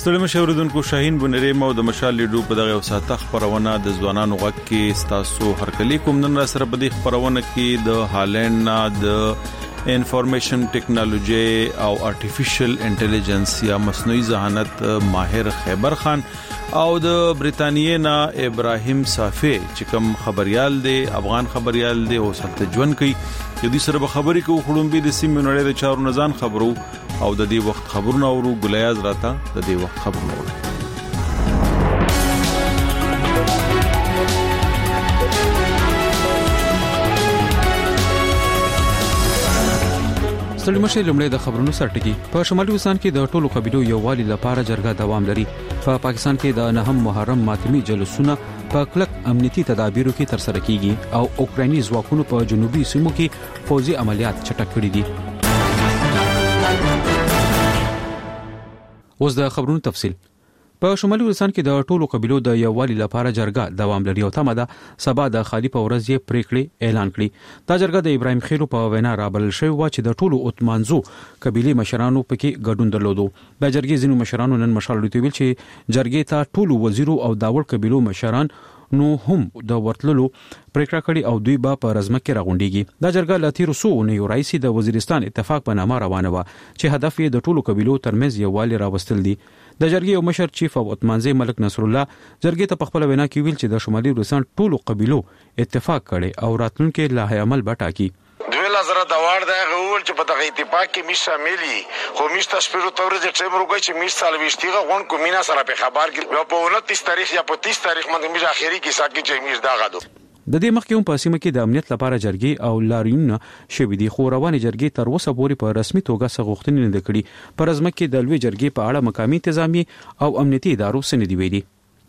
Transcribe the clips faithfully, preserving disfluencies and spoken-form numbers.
ستړي مشه اوریدونکو شاهین بنری مو د مشال لیډو په دغه وساته خبرونه د ځوانانو غږ کې ستاسو هرکلی کوم نن را سره په دې خبرونه کې د هالند نه د انفارمیشن ټیکنالوژي او ارتفیشل انټيليجنس یا مصنوعي ذهانت ماهر خیبر خان او د برتانیې نه ابراهیم صافی چې کوم خبريال دی افغان خبريال دی او سلطه ژوند کوي د دې سره به خبرې کوو خړومبي د سیمې نړۍ د چارو نزان خبرو او د دې وخت خبرونه اورو ګلیاز راته د دې وخت خبرونه اورو ستړي مشه لمړی د خبرونو سرټکی په شمالي وزستان کې د ټولو قبيلو یووالي لپاره جرګه دوام لري په پاکستان کې د نهم محرم ماتمي جلوسونه په کلک امنیتي تدابیرو کې تر سره کیږي او اوکراني ځواکونو په جنوبي سیمو کې فوزي عملیات چټک کړي دي. اوس د خبرونو تفصیل. په شمالي وزستان کې د ټولو قبيلو د یووالي لپاره جرګه دوام لري او تمه ده سبا د خالي په ورځ یې پریکړې اعلان کړي. دا جرګه د ابراهیم خیرو په وینا رابلل شوی و چې د ټولو اتمانزو قبيلي مشرانو پکې ګډون درلودو. د جرګې ځینو مشرانو نن مشال لري ویل چې جرګې ته ټولو وزیرو او داوړ قبيلو مشران نو هم د ورتللو پریکړه کړې او دوی به په رزمه کې راغونډيږي. دا جرګه لاتیر سو نه رئیس د وزیرستان اتفاق په نامه روانه و چې هدف یې د ټولو قبيلو ترمنځ یووالي راوستل دي. د جرګې یو مشر چیف او اتمانزي ملک نصر الله جرګې ته په خپل وینا کې ویل چې د شمالي وزستان ټولو قبيلو اتفاق کړي او راتلونکو لایحه عمل بټاکي. دوی لازره د وړ د غول چې په دغه اتفاق کې مش شاملي خو مش تاسو ته ورځ ټیم روګي چې مش سال وشتيغه غون کومینا سره په خبر کې په انتیس تاریخ یا په تیس تاریخ باندې مش اخیری کې ساتي چې مش دا غدو. د دې مخکې هم په سیمه کې د امنیت لپاره جرګې او لاریونونه شوې دي خو روانې جرګې تر اوسه پورې په رسمي توګه څه غوښتنې نه کړې. په رزمه کې د لوی جرګې په اړه مقامي انتظامی او امنیتي ادارو سندې ویلي.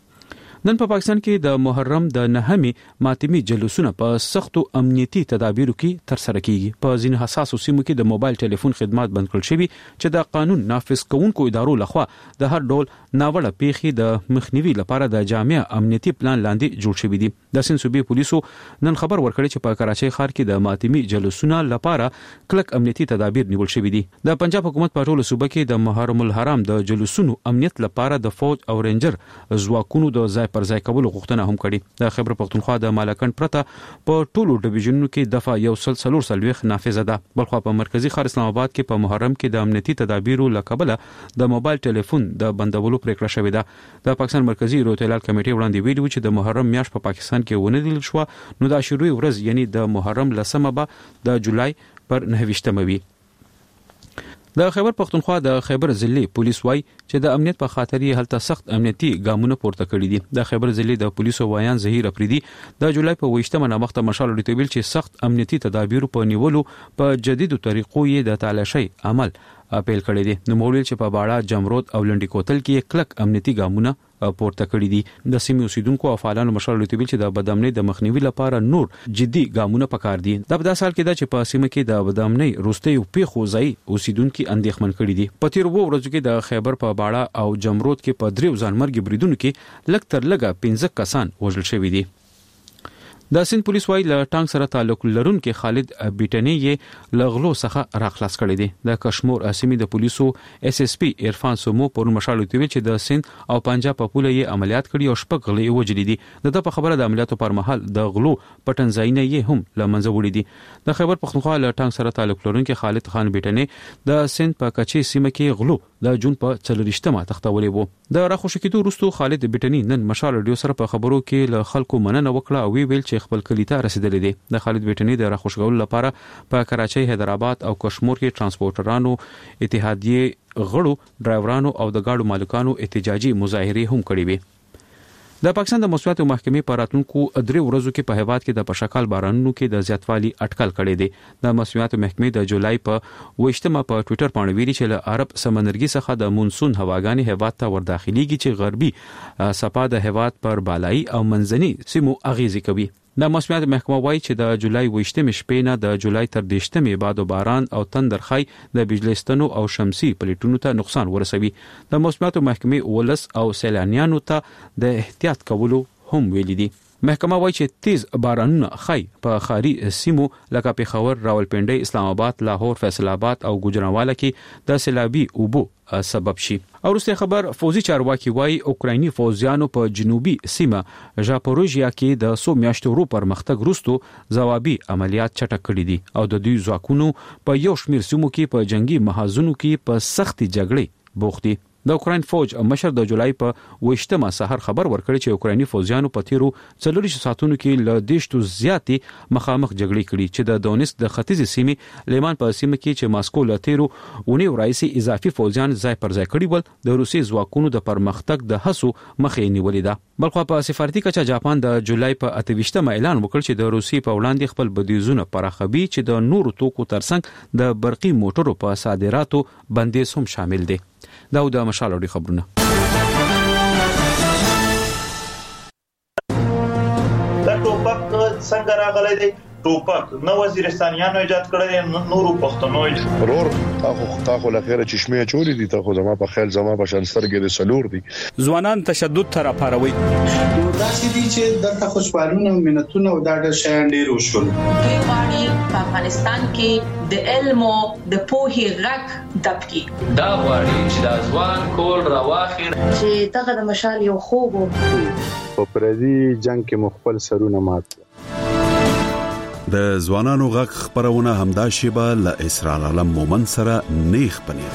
نن په پاکستان کې د محرم د نهمي ماتمي جلوسونه په سختو امنیتي تدابیرو کې تر سره کیږي. په ځین حساسو سیمو کې د موبایل ټلیفون خدمات بند کړل شوي چې د قانون نافذ کوونکو ادارو لخوا د هر ډول ناوړه پیښې د مخنیوي لپاره د جامع امنیتي پلان لاندې جوړ شوی دي. د سند صوبې پولیسو نن خبر ورکړی چې په کراچۍ ښار کې د ماتمي جلوسونه لپاره کلک امنیتي تدابیر نیول شوی دي. د پنجاب حکومت په ټولو صوبه کې د محرم الحرام د جلوسونو امنیت لپاره د فوج او رینجر ځواکونو د ځای پر ځای کولو غوښتنه هم کړې. د خیبر پختونخوا د مالکن پرته په ټولو ډیویژنونو کې دفعه یو سل څلور سلويخ نافذه ده. بلخو په مرکزی ښار اسلام آباد کې په محرم کې د امنیتي تدابیرو لکبله د موبایل ټلیفون د بندولو پریکړه شوې ده. د پاکستان مرکزی روتلال کمیټې وړاندې ویلي چې د محرم میاشت په پاکستان کې ونه دل شو نو د شروع ورځ یعنی د محرم لسمه به د جولای پر نهه وي. د خیبر پختونخوا د خیبر ضلعي پولیس وای چې د امنیت په خاطر یې هلته سخت امنیتي ګامونه پورته کړي دي. د خیبر ضلعي د پولیسو وایان زهیر افریدي د جولای په ویشتمه نامخته مشال لري ویل چې سخت امنیتي تدابیر په نیولو په جديدو طریقو یې د تالاشۍ عمل اپیل کړی دی. نو مولوی چې په باړه جمرود او لنډی کوتل کې کلک امنیتي ګامونه پورته کړی دي. د سیمې اوسیدونکو او فعالانو مشال لري چې د بدامنۍ د مخنیوي لپاره نور جدي ګامونه پکار دي. د په سال کې دا چې په سیمه کې د بدامنۍ روستي او پیخو ځای اوسیدونکو اندېښمن کړی دي. په تیر وو ورځو کې د خیبر په باړه او جمرود کې په دریو ځانمرګي بریدونکو کې لږ تر لږه پنځه کسان وژل شوي دي. د سند پولیس وای له ټانک سره تعلق لرونکي خالد بیٹنی یې لغلو څخه راخلاص کړی دی. د کشمیر اسمی د پولیسو اس اس پی عرفان سومو پر مشال لري چې د سند او پنجاب په پوله یې عملیات کړي او شپږ غلې وجلې دي. د په خبره د عملیاتو پر مهال د غلو پټن ځایونه یې هم لمنځه وړي دي. د خیبر پختونخوا له ټانک سره تعلق لرونکي خالد خان بیٹنی د سند په کچې سیمه کې غلو د جون په څلورشتمه تختولې وو. د راخوشی کېدو وروسته خالد بیٹنی نن مشال رادیو سره په خبرو کې له خلکو مننه وکړه او ویل چې خپل کلی ته رسیدلې دي. د خالد بیٹنی د راخوشګولو لپاره په کراچۍ، حیدرآباد او کشمیر کې ترانسپورټرانو اتحادیه غړو، ډرایورانو او د گاډو مالکانو احتجاجي مظاهره هم کړې وي. د پاکستان د مسوات محکمې په راتلونکو درې ورځو کې په هیواد کې د پشکال بارانونو کې د زیاتوالي اټکل کړی دی. د مسوات محکمې د جولای په ویشتمه په ټوئیټر باندې ویلي چې له عرب سمندرګي څخه د مونسون هواګانې هیواد ته ورداخليږي چې غربي صفا د هیواد پر بالای او منځني سیمو اغیزه کوي. د مسوات محکمه وایي چې د جولای ویشتمه شپې نه د جولای تر دیشتمه باد باران او تندرخای د بجلیستانو او شمسي پلیټونو ته نقصان ورسوي. د مسوات محکمې ولس او سیلانیانو ته د احتیاط کولو هم ویلي دي. محکمه وایي چې تیز بارانونه خای په خاري سیمو لکه پېښور، راولپنډي، اسلام آباد، لاهور، فیصل آباد او ګوجرانواله کې د سیلابي اوبو سبب شي. او وروسته خبر فوزي چارواکي وایي اوکرایني فوجیانو په جنوبي سیمه ژاپوروژیا کې د څو میاشتو ورو پرمختګ وروسته ځوابي عملیات چټک کړي دي او د دوی ځواکونو په یو شمېر سیمو کې په جنگي محاذونو کې په سختي جګړې بوخت دي. د اوکراین فوج مشر د جولای په وشتمه سحر خبر ورکړی چې اوکرایني فوجیانو په تیرو څلور ساعتونو کې له دیشتو زیاتې مخامخ جګړې کړي چې د دونیسک د ختیځ سیمې لیمان په سیمه کې چې ماسکو له تیرو اونیو راځي اضافي فوجیان ځای پر ځای کړي ول د روسي ځواکونو د پرمختګ د هڅو مخې نیولې ده. بلخو په سفارتي کچه جاپان د جولای په اتهشتمه اعلان وکړ چې د روسي په وړاندې خپل بندیزونه پراخوي چې د نورو توکو ترڅنګ د برقي موټرو په صادراتو بندیز هم شامل دي. دا د مشال اوري خبرونه. دا ټوپک څنګه راغلی دی؟ ټوپک نو وزیرستانیانو ایجاد کړی، نورو پښتنو ورور تاخو تاخو لخيره چشمه چوری دي، تاخو زما په خیال زما په شانسترګې د سلور دي. ځوانان تشدد تر پاروي. دا چې دي چې د خوشحالونه مينتونه او دا د شیان ډیر وشول. دوی غواړي په افغانستان کې د علم او د پوهې غږ دبکي. دا غواړي چې د ځوان کول راواخیر چې دغه د مشال یو خوب په پردي جنگ کې مخبل سرونه مات. د ځوانانو غږ خبرونه همدا شیبه له اسرار عالم مومن سره نیخ پنیر.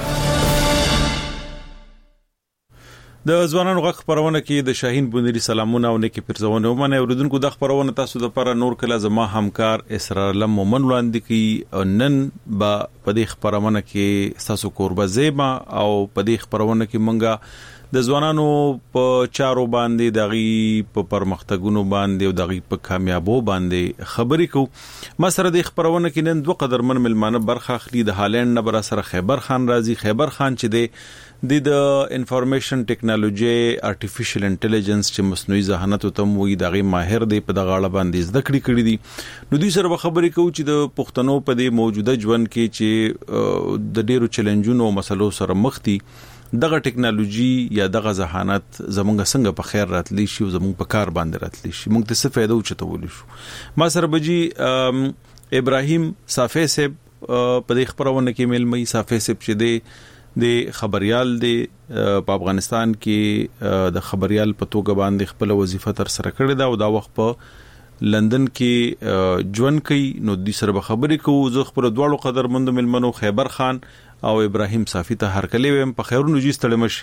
د ځوانانو غږ خبرونه کې د شاهین بونری سلامونه او نیکی پرځونه ومنه اوریدونکو د خبرونه تاسو د لپاره نور کله زما همکار اسرار عالم مومن وړاندې کی. نن با په دې خبرونه کې تاسو قربه زیبا او په دې خبرونه کې مونږه د ځوانانو په چارو باندې دغه په پرمختګونو باندې او دغه په کامیابو باندې خبرې کو. ما سره د خبرونه کې نن دوه قدرمن ملمانه برخه اخلي. د هالند نه بر سره خیبر خان راځي. خیبر خان چې د د انفارمیشن ټیکنالوژي ارتفیشل انټيليجنس چې مصنوعي ذهانت ته موي دغه ماهر دی په دغه اړه باندې زده کړې کړې دي. نو دوی سره خبرې کوو چې د پښتنو په دې موجوده ژوند کې چې د ډیرو چیلنجونو او مسلو سره مخ دي دغه ټیکنالوژي یا دغه ذهانت زمونږ څنګه په خیر راتلی شي او زمونږ په کار باندې راتلی شي مونږ ته څه فائدہ وچتول شو. ما سره بجی ابراهیم صافی صاحب په دې خبرونه کې ملمي. صافی صاحب چې دی د خبريال دی په افغانستان کې د خبريال په توګه باندې خپل وظیفه تر سره کړې ده او دا وخت په لندن کې ژوند کوي. نو د سره خبرې کوو. زه خبر دواړو قدرمند ملمنو خیبر خان او ابراهیم صافی ته هر کله ويم په خیرونو جی ستړمش.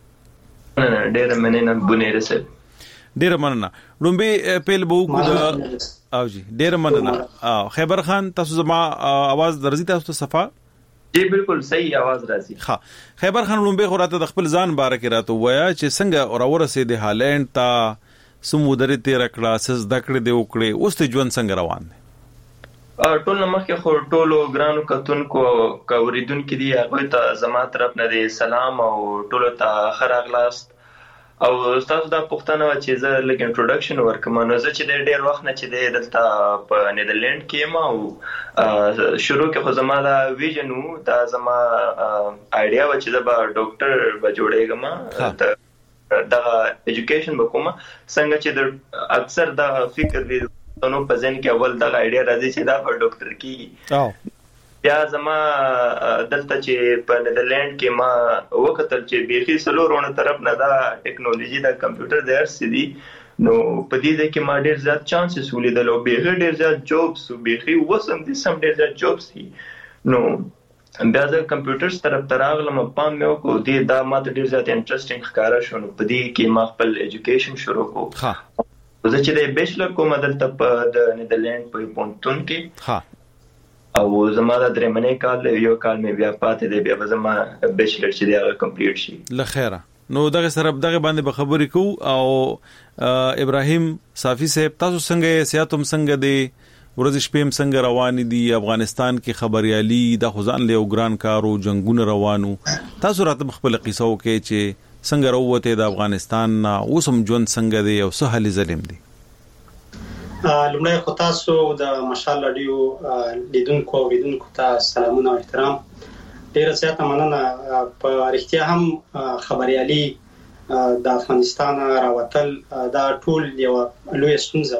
ډېر مننه بونیر سره. ډېر مننه. لومبه پیل بو کو دا او جی ډېر مننه. خیبر خان تاسو زما आवाज درځي تاسو ته صفه؟ جی بالکل صحیح आवाज راځي. ها خیبر خان لومبه خوراته د خپل ځان باره کې راته وایا چې څنګه اور اورسه د هالند ته سمودري تیر کړه سز دکړه دی وکړي اوس ته ژوند څنګه روان دی؟ ټول نمخې خو ټولو ګرانو کتونکو کوریدونکو دی هغه ته زما طرف نه دی سلام او ټولو ته خراغلاست او تاسو دا پښتنه چې زه لګ انټروډکشن ورکوم. نو زه چې ډېر وخت نه چې د دلته په نیدرلند کې ما او شروع کې خو زما دا ویژن وو دا زما ایډیا و چې زه به ډاکټر به جوړېږم دا ایجوکیشن وکوم څنګه چې د اکثر دا فکر دی نو په ځین کې اول دا ایډیا راځي چې دا په ډاکټر کې بیا زما دلته چې په نیدرلند کې ما وکتل چې بيخي سلورونه طرف نه دا ټیکنالوژي دا کمپیوټر د ارسي دي نو په دې کې ما ډېر زیات چانسز ولیدل او بيخي ډېر زیات جابس او بيخي وسم دي سم ډېر زیات جابس دي. نو بیا د کمپیوټرز طرف تراغلم پام مې وکړ دې دا ماته ډېر زیات انټرېسټینګ ښکارا شو. نو په دې کې ما خپل ایجوکیشن شروع کړ. ها زه چې د بیچلر کوم دلته په د نیدرلند په پونتون کې. ها او زما د درېمنې کال یو کال مې بیا پاتې دی بیا زما بیچلر چې دی هغه کمپلیټ شي. لخيره. نو دغه سره دغه باندې به خبرې کو او ابراهیم صافی صاحب تاسو څنګه سیاتم څنګه دی ورځ شپې څنګه روان دي افغانستان کې خبريالي د خزان له ګران کارو جنگونه روانو تاسو راته خپل قصو کې چې څنګه وروته د افغانستان اوسم ژوند څنګه دی او څه حل ظلم دي؟ لمړی خو تاسو د مشال رادیو لیدونکو او لیدونکو ته سلامونه او احترام. ډیره زیاته مننه. په اړتیا هم خبريالي د افغانستان راوتل دا ټول یو لوی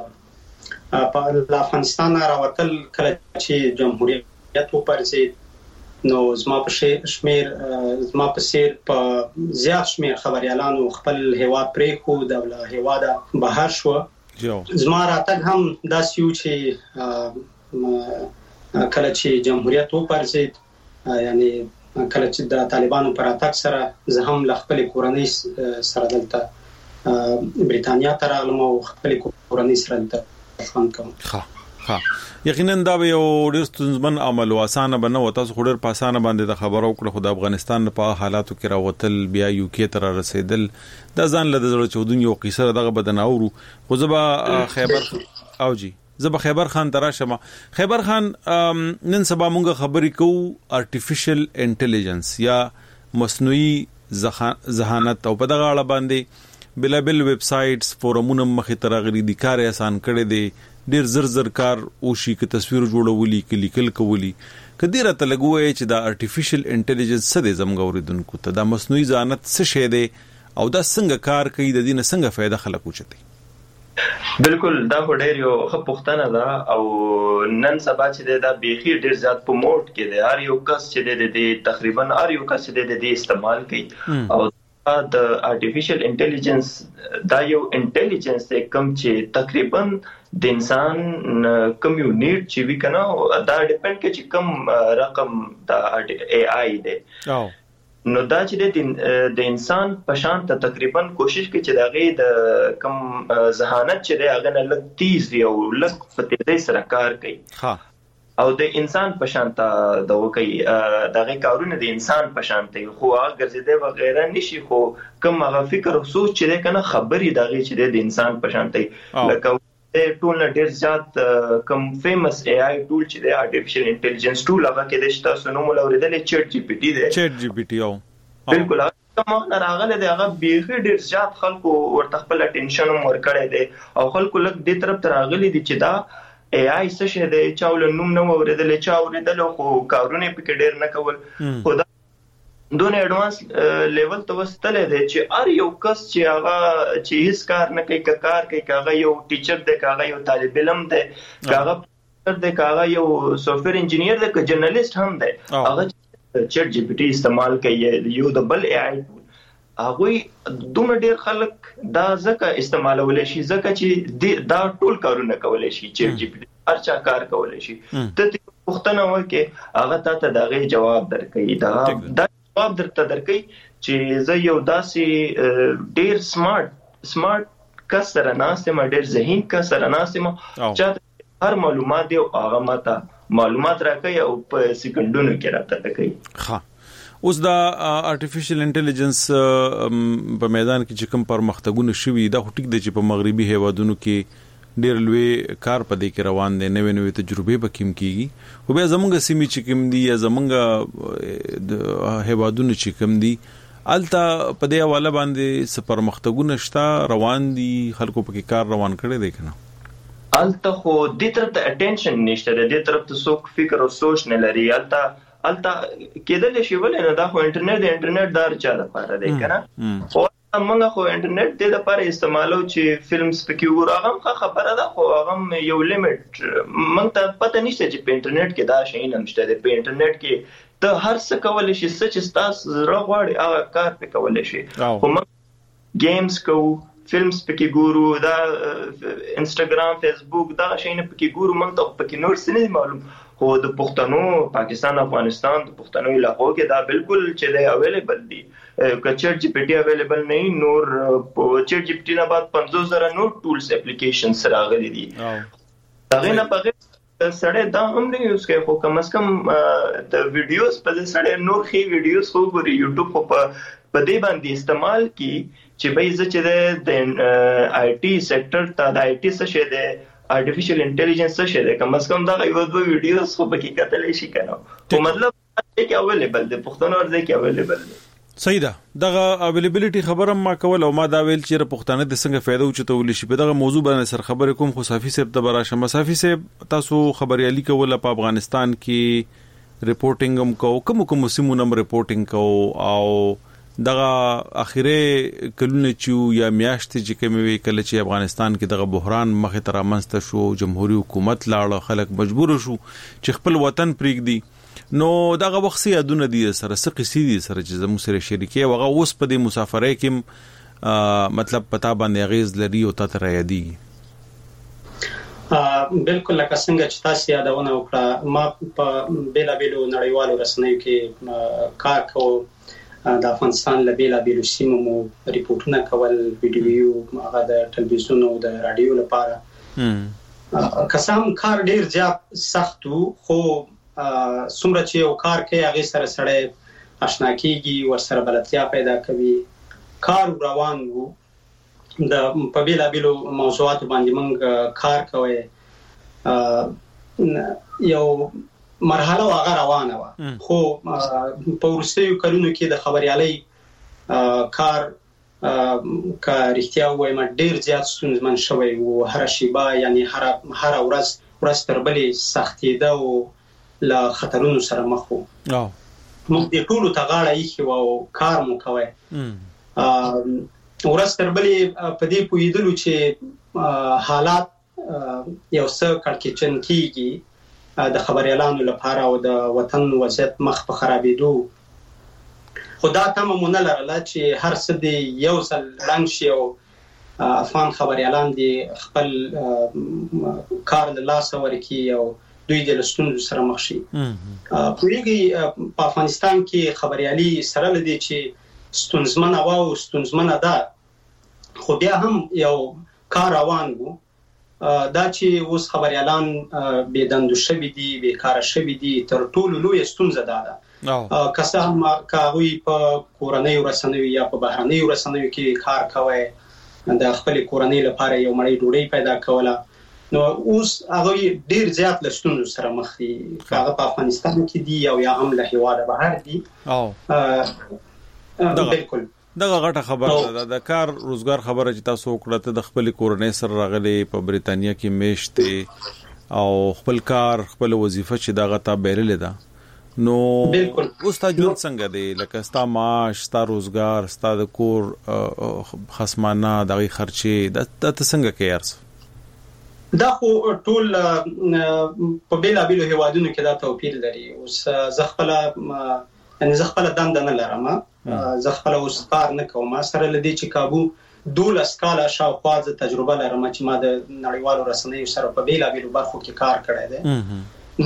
ستونزه په افغانستان راوتل کله چې جمهوریت وپرځید نو زما په شمیر زما په سیر په زیات شمیر خبريالانو خپل هیواد پرې خو د هیواد بهر شو زما راتګ هم داسې یو چې کله چې جمهوریت وپرځید یعنی کله چې د طالبانو پر اتاک سره زه هم ل خپل کورنۍ سره دلته بریتانیا ته راغلم او خپل کورنۍ سره دلته ژوند کوم. ها ها یقینا دا یو ډیر ستونزمن عمل او اسانه بنه وته خو ډیر په اسانه باندې د خبرو کړه خو د افغانستان په حالاتو کې راوتل بیا یو کې تر رسیدل دا ځان له زړه چودون یو قصه دغه بدناورو خو زبا خیبر او جی زبا خیبر خان تراشم. خیبر خان نن سبا مونږه خبرې کوو ارتفیشل انټيليجنس یا مصنوعي ذهانت او په دغه اړه باندې بلا بل ویب سایټس فورمونه مخې ترغلي دي کار آسان کړي دي ډیر زر زر کار او شي کې تصویر جوړولي کې لیکل کولی کدی راته لګوي چې دا ارتفیشل انټيليجنس څه دي زموږ اوریدونکو ته دا مصنوعي ذهانت څه شی دی او دا څنګه کار کوي د دې نه څنګه فائدہ خلکو چته. بالکل دا ډېر یو خپوختنه ده او نن سبا چې دا بيخي ډېر زیات په موډ کې دی هر یو کس چې د تقریبا هر یو کس چې د استعمال کوي او د ارتفیشل انټيليجنس دا یو انټيليجنس کوم چې تقریبا د انسان کمیونټ چې وی کنه دا ډیپند کوي چې کوم رقم د اي اي دی نو دا چې د انسان په شان ته تقریبا کوشش کوي چې دغه د کم ذهانت چې د هغه نه لږ تیز دی او لږ په تیزی سره کار کوي ها او د انسان په شان ته د وکي دغه کارونه د انسان په شان ته خو هغه ګرځیدي وغیرہ نشي خو کوم هغه فکر او سوچ چې کنه خبري دغه چې د انسان په شان ته لکه د ټول ډیر زیات کوم فیمس اي اي ټول چې د ارتفیشل انټيليجنس ټول هغه کې د شته سنو مولوردل چیټ جی پی ټي دی چیټ جی پی ټي او بالکل هغه راغله د هغه بیخي ډیر زیات خلکو ورته خپل اټینشن ورکړی دی او خلکو لک د طرف ته راغلي دي چې دا اي اي څه شه دی چاول نوم نو اوریدل چا اوریدل خو کارونه پکې ډیر نه کول خو دا دونه اډوانس لیول ته وستلې دی چې ار یو کس چې هغه چې هیڅ کار نه کوي کار کوي هغه یو ټیچر دی هغه یو طالب علم دی هغه د هغه یو سافټویر انجینیر دی که جرنالیست هم دی هغه چیټ جی پی ټي استعمال کوي یو د بل اي اي هغه دومره ډیر خلک دا ځکه استعمالول شي ځکه چې دا ټول کارونه کولای شي چیټ جی پی ټي ارچا کار کولای شي ته پوښتنه وکړه هغه ته دغه جواب درکړي دا جواب درته درکې چې زه یو داسې ډیر سمارټ سمارټ کس سره ناسم ډیر ذهین کس سره ناسم چې هر معلومات دی هغه ماته معلومات راکړي او په سکندونو کې راته کوي. ها اوس دا ارتفیشل انټيليجنس په میدان کې چې کوم پرمختګونه شوي دا ټیک دی چې په مغربي هیوادونو کې ډیر لوی کار پدې کې روان دي نوې نوې تجربې بکیم کیږي خو بیا زمونږ سیمې چې کوم دي یا زمونږ هیوادونو چې کوم دي الته پدې حواله باندې سپر مختګونه شتا روان دي خلکو پکې کار روان کړي دي کنه الته خو دې طرف ته اټینشن نشته دې طرف ته څوک فکر او سوچ نه لري الته الته کېدل شي ولې نه دا خو انټرنیټ د انټرنیټ دار چا لپاره دی کنه خو موږ خو انټرنیټ د لپاره استعمالو چې فلمز پکې ورغم خبره ده خو هغه یو لیمټ موږ ته پته نشته چې په انټرنیټ کې دا شی نه نشته په انټرنیټ کې ته هر څه کولای شي چې تاسو زړه غواړي هغه کار پکې کولای شي خو موږ گیمز کوو فلمز پکې ګورو دا انستګرام فیسبوک دا شی نه پکې ګورو موږ ته پکې نور څه نه معلوم خو د پښتنو پاکستان افغانستان د پښتنو علاقو کې دا بالکل چې دی اویلیبل دي که چیټ جی پی ټي اویلیبل نه نور چیټ جی پی ټي نه بعد پنځوس زره نور ټولز اپلیکیشنز راغلي دي هغه نه پغه سړی دا هم نه یوز کوي خو کم از کم د ویډیوز په سړی نور خي ویډیوز خو ګوري یوټیوب په په دې باندې استعمال کی چې به عزت چې د آی ټي سېکټر ته د آی ټي څه شه ده ارتفیشل انټيليجنس څه شه ده کم از کم دا یو دوه ویډیوز خو پکې کتلې شي کنه خو مطلب کې اویلیبل دي پښتون ورځ کې اویلیبل دي صحیح ده دغه اویلیبিলিټي خبره ما کول او ما دا ویل چې پښتانه د څنګه فائدہ اوچتول شي په دغه موضوع باندې سر خبرې کوم خو صافي صاحب ته براشه مصافي صاحب تاسو خبريالي کوله په افغانستان کې ریپورټینګ هم کو کوم کوم سیمونم ریپورټینګ کو او دغه اخیره کلونه چې یا میاشتې چې کومې وی کله چې افغانستان کې دغه بحران مخه تر امنسته شو جمهوریت حکومت لاړ خلک مجبور شو چې خپل وطن پریږدي نو دغه وخت یادونه دي سره سقې دي سره چې زموږ سره شریکي وغه اوس په دې مسافرۍ کې مطلب پتا باندې غیز لري او تاسو را یادېږي بالکل لکه څنګه چې تاسو یادونه وکړه ما په بیلا بیلو نړیوالو رسنیو کې کار کوم د افغانستان له بیلا بیلو سیمو مو ریپورتونه کول ویډیو هغه د ټلویزیون او د رادیو لپاره قسم کار ډیر زیات سخت خو څومره چې یو کار کوي هغه سره سره آشنا کیږي ور سره بلدتیا پیدا کوي کار روان وو د په بیلا بیلو موضوعات باندې موږ کار کوي یو مرحله واغه روانه و خو په ورستیو کلونو کې د خبريالۍ کار کا رښتیا وایم ډیر زیات ستونزمن شوی او هر شیبه یعنی هر هر ورځ ورځ تر بلې سختیده او له خطرونو سره مخ وو موږ د ټولو تغاړه یې او کار مو کوي ورځ تر بلې په دې پویدلو چې حالات یو څه کړکېچن کیږي د خبريالانو لپاره او د وطن وضعیت مخ په خرابېدو خدا ته مونږ نه لرله چې هر څه دی یو ځل رنګ شي او افغان خبريالان دي خپل کار له لاس ورکي او دوی د لستونو سره مخ شي پوریږي په افغانستان کې خبريالي سره لدی چې ستونزمنه او ستونزمنه ده خو بیا هم یو کار روان وو دا چې اوس خبريالان بيدندو شوي دي بیکاره شوي دي تر ټولو لوی ستونزه ده که هم کاوی په کورنۍ ورسنوي یا په بهرنۍ ورسنوي کې کار کوي د خپل کورنۍ لپاره یو مړی ډوډۍ پیدا کوله نو اوس هغه ډیر زیات لستونو سره مخ دي هغه په افغانستان کې دي او یا هم له هیواده بهر دي او بالکل دغه غټه خبره ده د کار روزګار خبره چې تاسو وکړه د خپل کورنۍ سره راغلي په بریتانیا کې میشته او خپل کار خپل وظیفه چې دغه تا بیرل ده نو اوس تا جون څنګه دی لکه ستا معاش ستا روزګار ستا د کور خصمانه دغه خرچي د څنګه کې ارس دا خو ټول په بیلا بیلو هوادونو کې دا توپیر لري اوس زه خپل یعنی زه خپل دند نه لرم زه خپل اوس کار نه کوم سره لدی چې کابو دولس کاله شاوخوا ز تجربه لرم چې ما د نړیوالو رسنیو سره په بیلا بیلو برخو کې کار کړی دی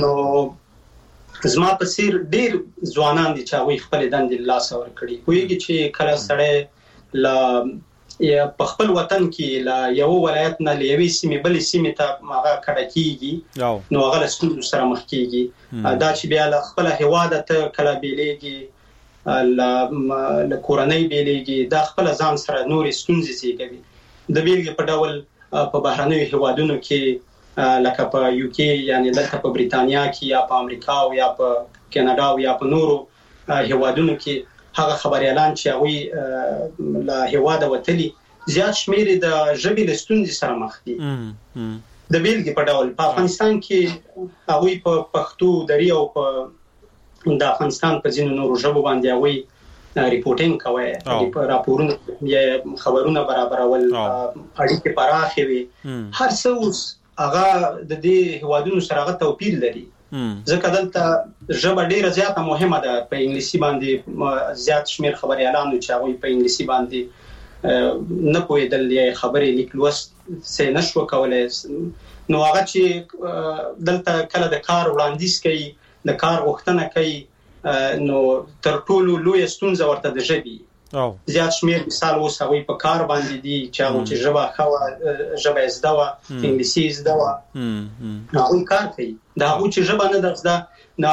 نو زما په سیر ډیر ځوانان دي چې هغه خپل دند لاس ور کړی کویږي چې کله سړی لا یا په خپل وطن کې لا یو ولایت نه لوي سیمه بل سیمه ته هغه کډه کیږي نو هغه ستونزو سره مخ کیږي دا چې بیا له خپل هواده ته کله بیلېږي ل کورنۍ بیلېږي دا خپل ځان سره نورې ستونزې زیږوي د بیلګې په ډول په بهرنیو هوادونو کې لکه په یو کې یعنی لکه په بریتانیا کې یا په امریکا او یا په کاناډا او یا په نورو هوادونو کې هغه خبريالان چې هغه له هواده وتلي زیات شمیر د ژبې لستونزې سره مخ دي د بیلګې په ډول په افغانستان کې هغه په پښتو دري او په د افغانستان په ځینو نورو ژبو باندې هغه ریپورټینګ کوي په راپورونو یا خبرونه برابرول اړیکې پراخې وي هر څه هغه د دې هوادونو سره هغه توپیر لري ځکه دلته ژبه ډیره زیاته مهمه ده په انګلیسي باندې زیات شمیر خبريالانو چې هغه په انګلیسي باندې نه پوهیدل یا خبرې لیکلوس څه نشو کولای نو هغه چې دلته کله د کار وړاندیز کوي د کار غوښتنه کوي نو تر ټولو لوی ستونزه ورته د ژبې زیات شمیر مثال اوس هغه په کار باندې دي چې هغه چې ژبه خو ژبه زده و انګلیسي زده و هغه کار کوي دا هغه چې ژبه نه درځه نه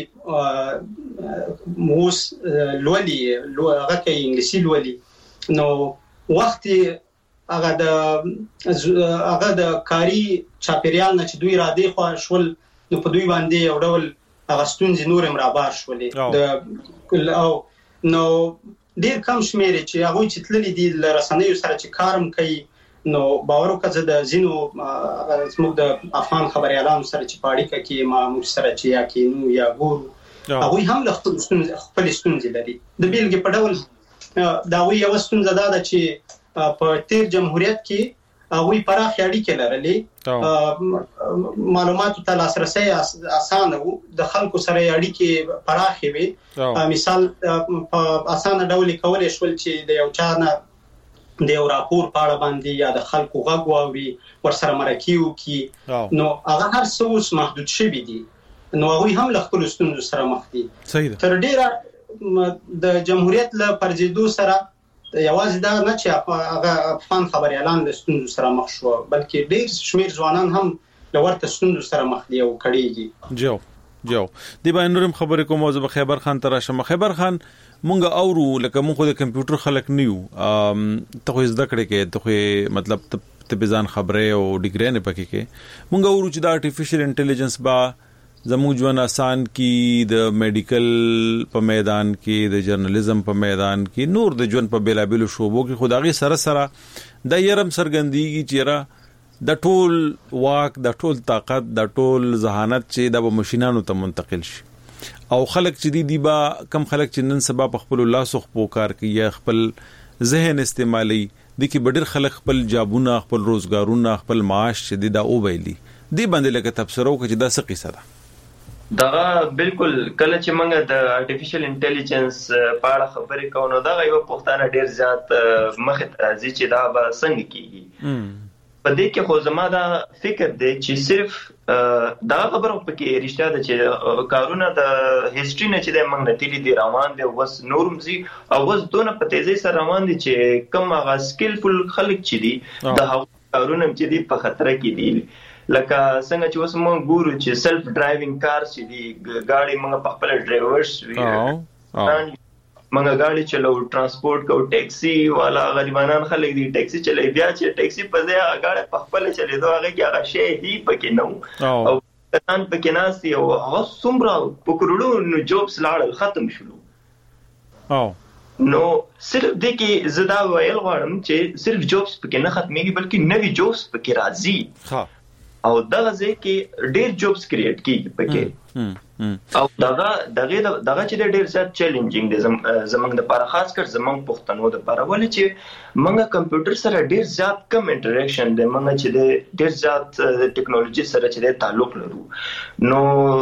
هغه موس لولي هغه کوي انګلیسي لولي نو وخت هغه د هغه د کاری چاپیریال نه چې دوی را دي خو شول نو په دوی باندې یو ډول هغه ستونزې نورم را بار شولې د او نو ډیر کم شمیر چې هغه چې تللی دي رسنیو سره چې کارم کوي نو باور وکړه د زینو زموږ د افغان خبريالانو سره چې پاړیکه کې ما موږ سره چې یا کې نو یا ګور هغه هم له خپل ستونزې خپل ستونزې لري د بیلګې په ډول دا وی یو ستونزه ده چې په تیر جمهوریت کې وی پراخ اړیکې لرلې، معلوماتو ته لاسرسي اسانه وو، د خلکو سره اړیکې پراخې وي. مثال په اسانه ډول کولای شول چې د یو چا نه د یو راپور په اړه باندې یا د خلکو غږ واوري، ورسره مرکه وکړي. نو هغه هر څه اوس محدود شوي دي، نو هغوی هم له خپلو ستونزو سره مخ دي. تر ډیره د جمهوریت له پرځېدو سره یوازې دا نه چې هغه افغان خبریالان د ستونزو سره مخ شو، بلکې ډېر شمېر ځوانان هم له ورته ستونزو سره مخ دي او کړېږي. جو جو دی باندې نورم خبرې کوم. او زه خیبر خان ته راشم. خیبر خان، مونږ اورو لکه مونږ د کمپیوټر خلک نه یو، ته خو زده کړې کې، ته خو مطلب ته بزان خبرې او ډیګري نه پکې کې. مونږ اورو چې د آرټیفیشل انټيليجنس با زموږ ژوند آسان کی، د میډیکل په میدان کې، د جرنالیزم په میدان کې، نور د ژوند په بیلابلو شوبو کې خدایي سره سره د يرم سرګندېږي چې را د ټول واک، د ټول طاقت، د ټول ذهانت چې د ماشينانو ته منتقل شي. او خلک چې دی دی با کم خلک چې نن سبا په خپل الله سخ پوکار کوي یا خپل ذهن استعمالي، د کی بډر خلک خپل جابونه، خپل روزګارونه، خپل معاش چې دی دا او ویلي دی باندې لکه تفسیرو کې دا څه قصه ده. دغه بالکل کله چې موږ د آرټیفیشل انټيليجنس په اړه خبرې کوو نو دا یو پوښتنه ډیر زیات مخه راځي چې دا به څنګه کیږي. په دې کې خو زما دا فکر دی چې صرف دا خبره پکې رښتیا ده چې کارونه د هیستوري نه چې د موږ نتیجې دی روان دي، وس نورم زی او وس دونه په تیزی سره روان دي چې کوم هغه سکیلفل خلک چې دي د هغو کارونه چې دي په خطر کې دي. لکه څنګه چې اوس موږ ګورو چې سلف ډرایوینګ کار چې دی، ګاډي موږ په خپل ډرایورز وي، موږ ګاډي چلو، ترانسپورت کو، ټیکسي والا غریبانان خلک دي ټیکسي چلي، بیا چې ټیکسي په ځای ګاډي په خپل چلي دوه هغه کې هغه شی دی پکې نو او کسان پکې ناسي او هغه څومره په کروڑونو جوبس لاړل ختم شول. او نو صرف د کې زدا ویل غواړم چې صرف جوبس پکې نه ختميږي بلکې نوي جوبس پکې راځي. ها او دغه ځکه ډېر جوبس کریټ کیږي پکې. او دغه دغه دغه چې ډېر زیات چیلنجینګ دي زمونږ لپاره، خاص کر زمونږ پښتنو لپاره، ولې چې موږ کمپیوټر سره ډېر زیات کم انټریکشن دی، موږ چې ډېر زیات ټیکنالوژي سره چې تعلق لرو. نو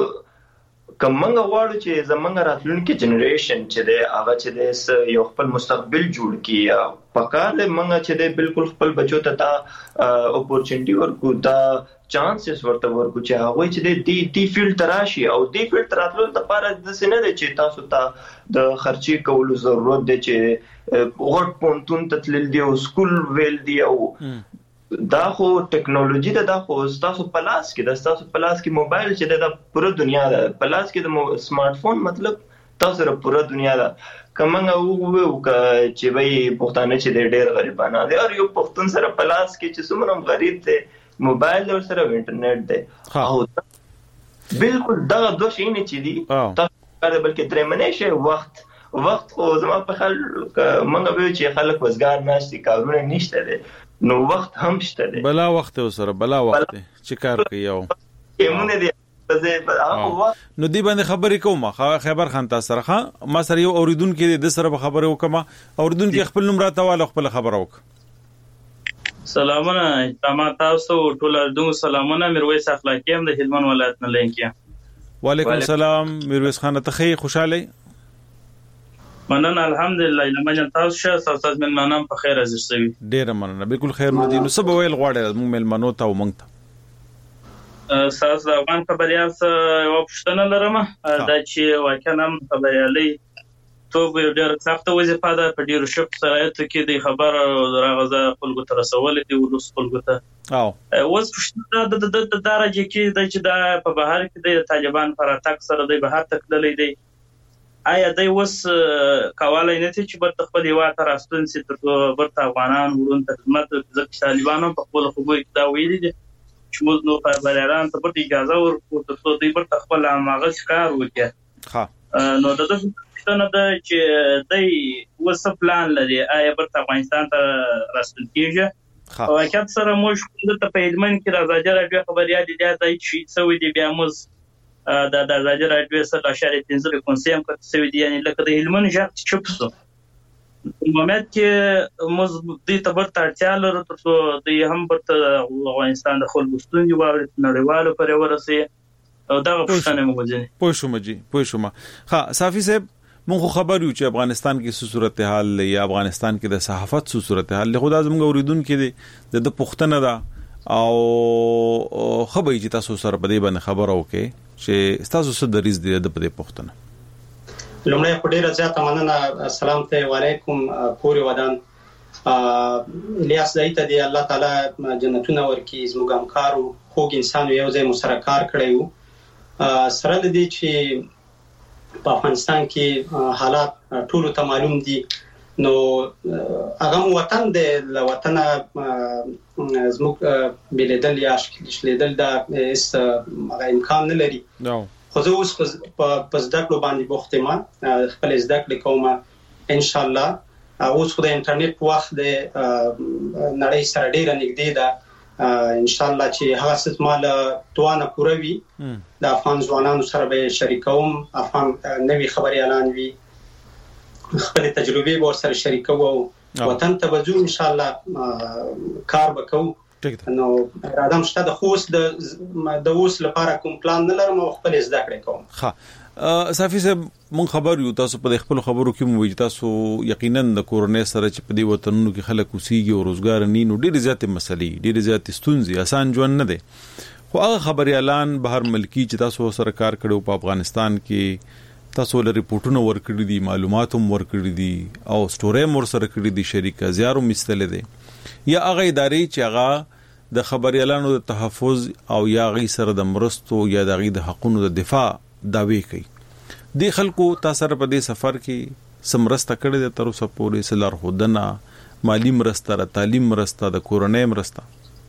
کوم موږ غواړو چې زمونږ راتلونکي جنریشن چې دی هغه چې دی یو خپل مستقبل جوړ کړي، پکاره موږ چې دی بالکل خپل بچو ته تا اپورچونټي ورکو، دا چانسز ورته ورکو چې هغه چې دی دی فیلډ تراشي او دی فیلډ تراتلو لپاره د سینه دی چې تاسو ته د خرچي کولو ضرورت دی چې غوړ پونتون تتلل دی او سکول ویل دی او دا خو ټیکنالوژي ده، دا خو تاسو په لاس کې ده، تاسو په لاس کې موبایل چې د پوره دنیا ده، په لاس کې د سمارټ فون مطلب تاسو سره پوره دنیا ده. کمنګ او وو چې وای پښتانه چې ډېر غریبانه دي او یو پښتون سره په لاس کې چې څومره غریب دي، موبایل او سره انټرنیټ دی او بالکل دا دوه شي نه چې دي تاسو کار بلکې درمنې شي وخت وخت خو زما په خل منګه به چې خلک وزګار نشي، کارونه نشته دي، نو وخت هم شته دي، بلا وخت سره بلا وخت چې کار کوي. او یمونه دي نو دی باندې خبرې کوم. خیبر خان تاسو سره ما سره یو اوریدونکو د سره خبرې وکم، اوریدونکو خپل نوم راته خپل خبر وک. سلامونه تمام تاسو ټول اردو سلامونه. میرویس اخلاقی هم د هلمند ولایت نه لینکیا. وعلیکم السلام میرویس خان ته خی خوشاله مننه الحمدلله. لمن تاسو شه تاسو ملمنان په خیر حاضر شوي. ډیر مننه، بالکل خیر مو دي. نو سبا ویل غواړم موږ ملمنو ته او موږ ته ساس د افغان خبريال څخه یو پوښتنه لرم، دا چې واقعا هم خبريالي توب ډېر سخت وظیفه ده، په ډېرو شپ شرایطو کې د خبر راغزه خلکو ته رسول دي ولوس خلکو ته. او اوس پوښتنه د د درجه کې د چې د په بهر کې د طالبان پر اتاک سره د بهر تکللې دي، آیا د اوس کولای نه چې په خپل هیواد تر راستون سي تر برته افغانان ورون ته خدمت د طالبانو په خپل خبرو کې دا ویلي دي چې موږ نو خبريالان ته په اجازه ورکړو ته دوی برته خپل ماغز کار وکړي. ها نو د څنګه د چې د وسه پلان لري آیا برته افغانستان ته راستون کیږي او اکثر سره موږ د په هلمند کې راځي راډیو خبريال دي دا چې سوي دي بیا موږ د د راډیو راډیو سره اشاره پنځه کوم سیم کوي سوي دي یعنی لکه د هلمند ژغ چپسو عمومیت کې موږ د تبر تړتیا لرو تر څو د هم په افغانستان د خلکو ستونزې واوري نړیوالو پرې ورسي او دا پښتنه موږ ځنه پوه شو مجي پوه شو ما ها صافي صاحب مونږ خبر یو چې افغانستان کې څه صورتحال یا افغانستان کې د صحافت څه صورتحال له خدای زموږ اوریدونکو کې د پښتنه دا او خبرې چې تاسو سره په دې باندې خبرو کې چې تاسو څه دریز دی د په پښتنه لومړی خو ډیره زیاته مننه السلام علیکم پوری ودان الیاس دایته دی الله تعالی جنتونه ورکي زموږ همکارو خوږ انسان یو ځای مسره کار کړیو سره د دې چې په افغانستان کې حالات ټول ته معلوم دي نو هغه وطن د وطن زموږ بلیدل یا شلیدل دا اس هغه امکان نه لري خو زه اوس په زده کړو باندې بوخت یم خپل زده کړې کوم ان شاء الله اوس خو د انټرنیټ په وخت د نړۍ سره ډیره نږدې ده ان شاء الله چې هغه څه مال توانه پوره وي د افغان ځوانانو سره به شریکوم افغان نوي خبري اعلان وي خپل تجربه به سره شریکو او وطن ته وځو ان شاء الله کار وکړو نو ادم شته د خوست د د اوس لپاره کوم پلان نه لرم او خپل زده کړې کوم ها صافي صاحب مون خبر یو تاسو په خپل خبرو کې مو وی تاسو یقینا د کورونې سره چې په دې وطنونو کې خلک اوسېږي او روزګار نه نو ډېر زیات مسلې ډېر زیات ستونزې آسان ژوند نه دي خو هغه خبري اعلان بهر ملکی چې تاسو سره کار کړو په افغانستان کې تاسو له ریپورتونو ورکړي دي معلومات هم ورکړي دي او سټوري مور سره کړي دي شریک زیارو مستل دي یا هغه ادارې چې هغه د خبري اعلانو د تحفظ او یا غي سره د مرستو یا د غي د حقوقو د دفاع داوی کوي د خلکو تاسو په دې سفر کې سمرسته کړی د تر اوسه پورې سلار خودنه مالی مرسته را تعلیم مرسته د کورونې مرسته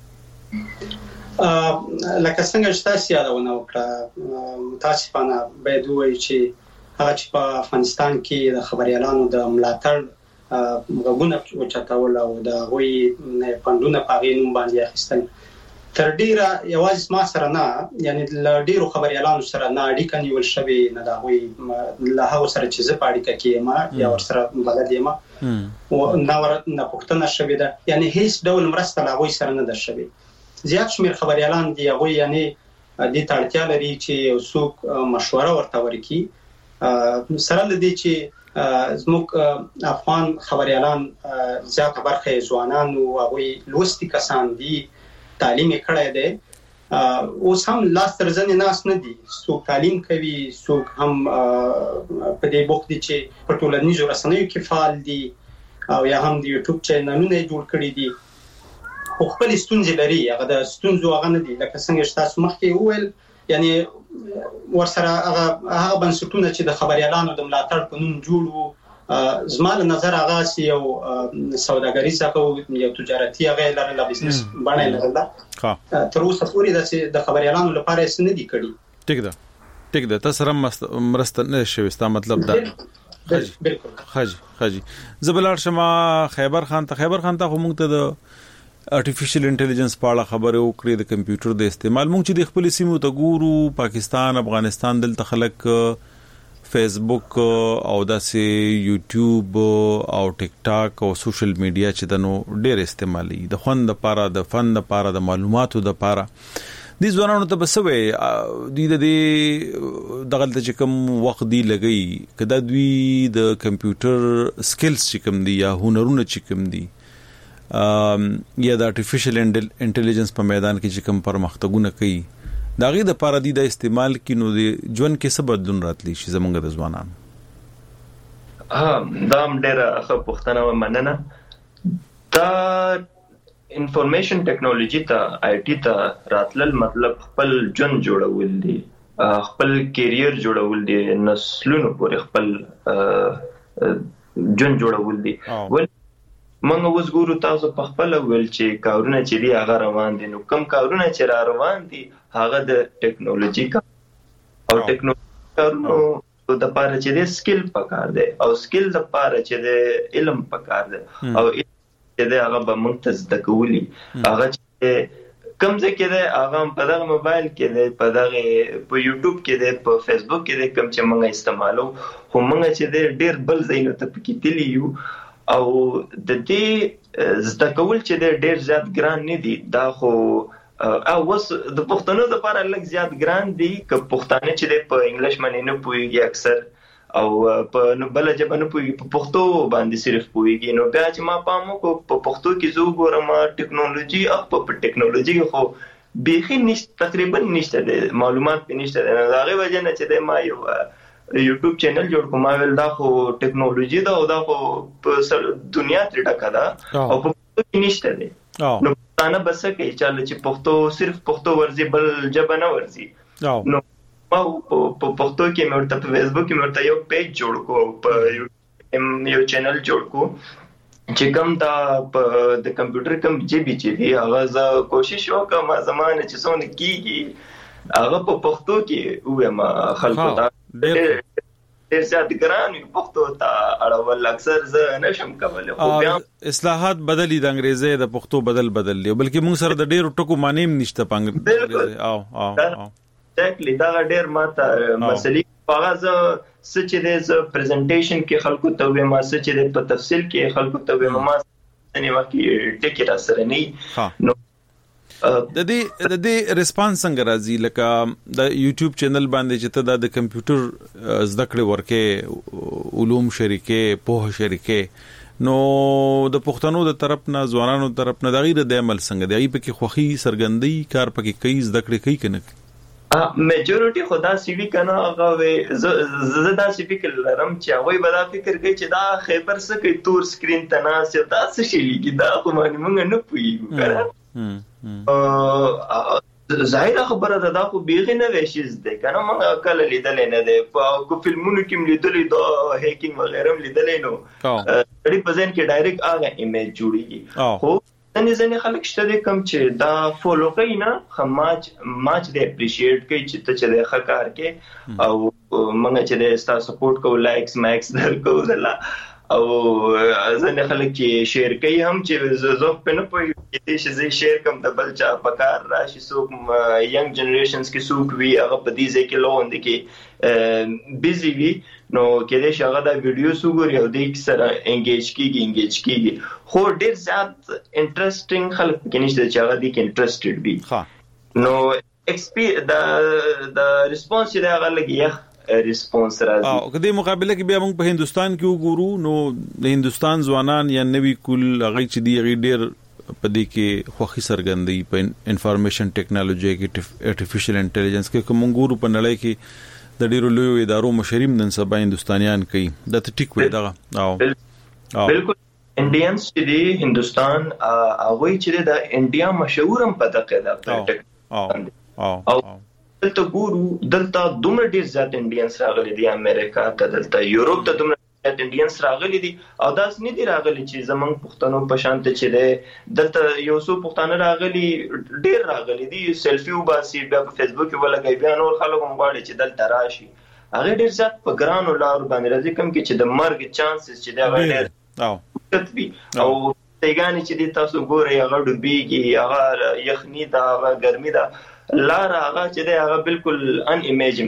ا لکه څنګه چې تاسو یادونه وکړه متاسفانه باید وایي چې هغه چې په افغانستان کې د خبري اعلانو د ملاتړ غوونه وچتاول او د غوي پندونه په غینوم باندې اخیستل تر ډیره یوازې ما سره نه یعنی ل ډیرو خبري اعلان سره نه اړیکه نیول شوی نه دا غوي له هغه سره چې زه پاړی کې ما یا ور سره بلد یم او نو نه پښتنه شوی ده یعنی هیڅ ډول مرسته لا غوي سره نه در شوی زیات شمیر خبري اعلان دی غوي یعنی د تړتیا لري چې څوک مشوره ورته ورکي سره لدی چې زموږ افغان خبري اعلان زیات برخه ځوانانو او غوي لوستي کسان دي تعلیم کړی دی اوس هم لاس تر ځنې ناس نه دي څوک تعلیم کوي څوک هم په دې بوخت دي چې په ټولنیزو رسنیو کې فعال دي او یا هم د یوټیوب چینلونه جوړ کړي دي خو خپل ستونزې لري هغه د ستونزو هغه نه دي لکه څنګه چې تاسو مخکې وویل یعنی ورسره هغه هغه بنسټونه چې د خبري اعلانو د ملاتړ په نوم جوړ زمال نظر هغه سی یو سوداګریزه او یو تجارتي هغه لرله بزنس باندې لرله ها تر اوسه پورې د خبري اعلانو لپاره څه نه دي کړی ټیک ده ټیک ده تاسو سره مرسته نه شوي ستا مطلب دا بالکل خاجي خاجي زبلار شما خیبر خان ته خیبر خان ته موږ ته د ارتفیشل انټيليجنس په اړه خبرې وکړې د کمپیوټر د استعمال موږ چې د خپل سیمو ته ګورو پاکستان افغانستان دلته خلک فیسبوک او داسې یوټیوب او ټیک ټاک او سوشل میډیا چې د نو ډېر استعمالي د خوند لپاره د فن لپاره د معلوماتو لپاره د ځوانانو ته بسوي د دې دغه چې کوم وخت دی لګي کدا دوی د کمپیوټر سکلز چې کوم دي یا هنرونه چې کوم دي یا د ارتفیشل انټيليجنس په میدان کې چې کوم پرمختګونه کوي دا غي د پاره دي د استعمال کینو د ژوند کې څه بدلون راتلی شي زمونږ د ځوانانو ها دا ډېر ښه پوښتنه مننه دا انفارمیشن ټیکنالوژي ته آی ټي ته راتلل مطلب خپل ژوند جوړول دي خپل کیریئر جوړول دي نسلونو پورې خپل ژوند جوړول دي ول منګ اوس ګورو تاسو په خپل ویل چې کارونه چې دی هغه روان دي نو کم کارونه چې را روان دي هغه د ټیکنالوژي کا او ټیکنالوژي کارونو د پاره چې د سکل پکار دی او سکل د پاره چې د علم پکار دی او چې د هغه به ممتاز د کولی هغه چې کم ځکه دی هغه په دغه موبایل کې دی په دغه په یوټیوب کې دی په فیسبوک کې دی کم چې موږ استعمالو خو موږ چې ډېر بل ځایونو ته پکې تللی یو او د دې زده کول چې د ډیر زیات ګران نه دي دا خو او وس د پښتنو لپاره لږ زیات ګران دي که پښتانه چې په انګلیش باندې نه پوهیږي اکثر او په بل ژبه نه پوهیږي په پښتو باندې صرف پوهیږي نو بیا چې ما پام وکړ په پښتو کې زه ګورم ټیکنالوژي او په ټیکنالوژي خو بیخي نشته تقریبا نشته د معلومات په نشته دا غي وجه نه چې د ما یو یوټیوب چینل جوړ کوم ویل دا خو ټیکنالوژي دا او دا خو په دنیا تر ډکه ده او په پښتو کې نشته دي نو انا بس کې چې پښتو صرف پښتو ورزي بل ژبه نه ورزي نو ما په پښتو کې مې ورته په فیسبوک کې ورته یو پیج جوړ کو په یو چینل جوړ کو چې کوم دا په د کمپیوټر کوم جبي چې دی هغه زه کوشش وکم زمانه چې څونه کیږي هغه په پښتو کې وایم خلکو ته ډېر زیات ګران پښتو ته اړول اکثر زه نشم کولای خو بیا اصلاحات بدلی د انګریزي د پښتو بدل بدل دی بلکې موږ سره د ډېر ټکو معنی نشته پنګ او او او exactly دا ډېر ماته مسلې هغه زه سچ دې پریزنټیشن کې خلکو ته وایم سچ دې په تفصیل کې خلکو ته وایم ما څنګه واکې ټکی را سره نه نو د دې د دې ریسپانس څنګه راځي لکه د یوټیوب چینل باندې چې ته د کمپیوټر زده کړې ورکه علوم شریکه په شریکه نو د پښتنو د طرف نه ځوانانو د طرف نه د غیر د عمل څنګه دی په کې خوخي سرګندۍ کار پکې کوي زده کړې کوي کنه ا میجورټي خدا سی وی کنه هغه زه دا سی فکر لرم چې هغه به دا فکر کوي چې دا خیبر څه کوي تور سکرین تناس دا څه شي لګي دا خو مونږ نه پوهیږو کنه ظاهر خبره ده دا خو بیغه نه وشیز ده کنه موږ کله لیدل نه ده په فلمونو کې لیدل دا هیکینګ وغیرہ لیدل نو اړي په ځین کې ډایرکټ هغه ایمیج جوړیږي خو ځنې ځنې خلک شته کوم چې دا فالو کوي نه خماج ماج دې اپریشیټ کوي چې ته چې ښه کار کې او موږ چې دې ستا سپورټ کوو لایکس ماکس درکو دلا او ځنې خلک چې شیر کوي هم چې زه په نه پوي چې زه شیر کوم د بل چا په کار راشي څوک ینګ جنریشنز کې څوک وی هغه په دې ځای کې لوند کې بیزی وی نو کله چې هغه دا ویډیو وګوري او د سره انګیج کیږي انګیج کیږي خو ډیر زیات انټرېسټینګ خلک کې نشته چې هغه دې کې انټرېسټډ وي نو ایکسپی د د ریسپانس چې هغه لګي ریسپانس راځي او کله مقابله کې بیا موږ په هندستان کې وګورو نو د هندستان ځوانان یا نوی کول هغه چې دی غي ډیر په دې کې خوخي سرګندۍ په انفارمیشن ټیکنالوژي کې ارتفیشل انټيليجنس کې کوم ګورو په نړۍ کې د ډیرو لوی ادارو مشریم نن سبا هندستانيان کوي د ټیک وي دا او بالکل انډینز چې دی هندستان هغه چې د انډیا مشهورم په دغه ده او او دلته ګورو دلته دومره ډیر زیات انډینز راغلي دي امریکا ته دلته یورپ ته دومره زیات انډینز راغلي دي او داس نه دي راغلي چې زمونږ پښتنو په شان ته چې دلته یو څو پښتانه راغلي ډیر راغلي دي سیلفي وباسي بیا په فیسبوک کې ولګي بیا نور خلک هم غواړي چې دلته راشي هغه ډیر زیات په ګرانو لار باندې راځي کوم کې چې د مرګ چانسز چې دا غوړي او او تیګانی چې د تاسو ګوري هغه ډوبېږي هغه یخني دا هغه ګرمي دا لار هغه چې دی هغه بالکل ان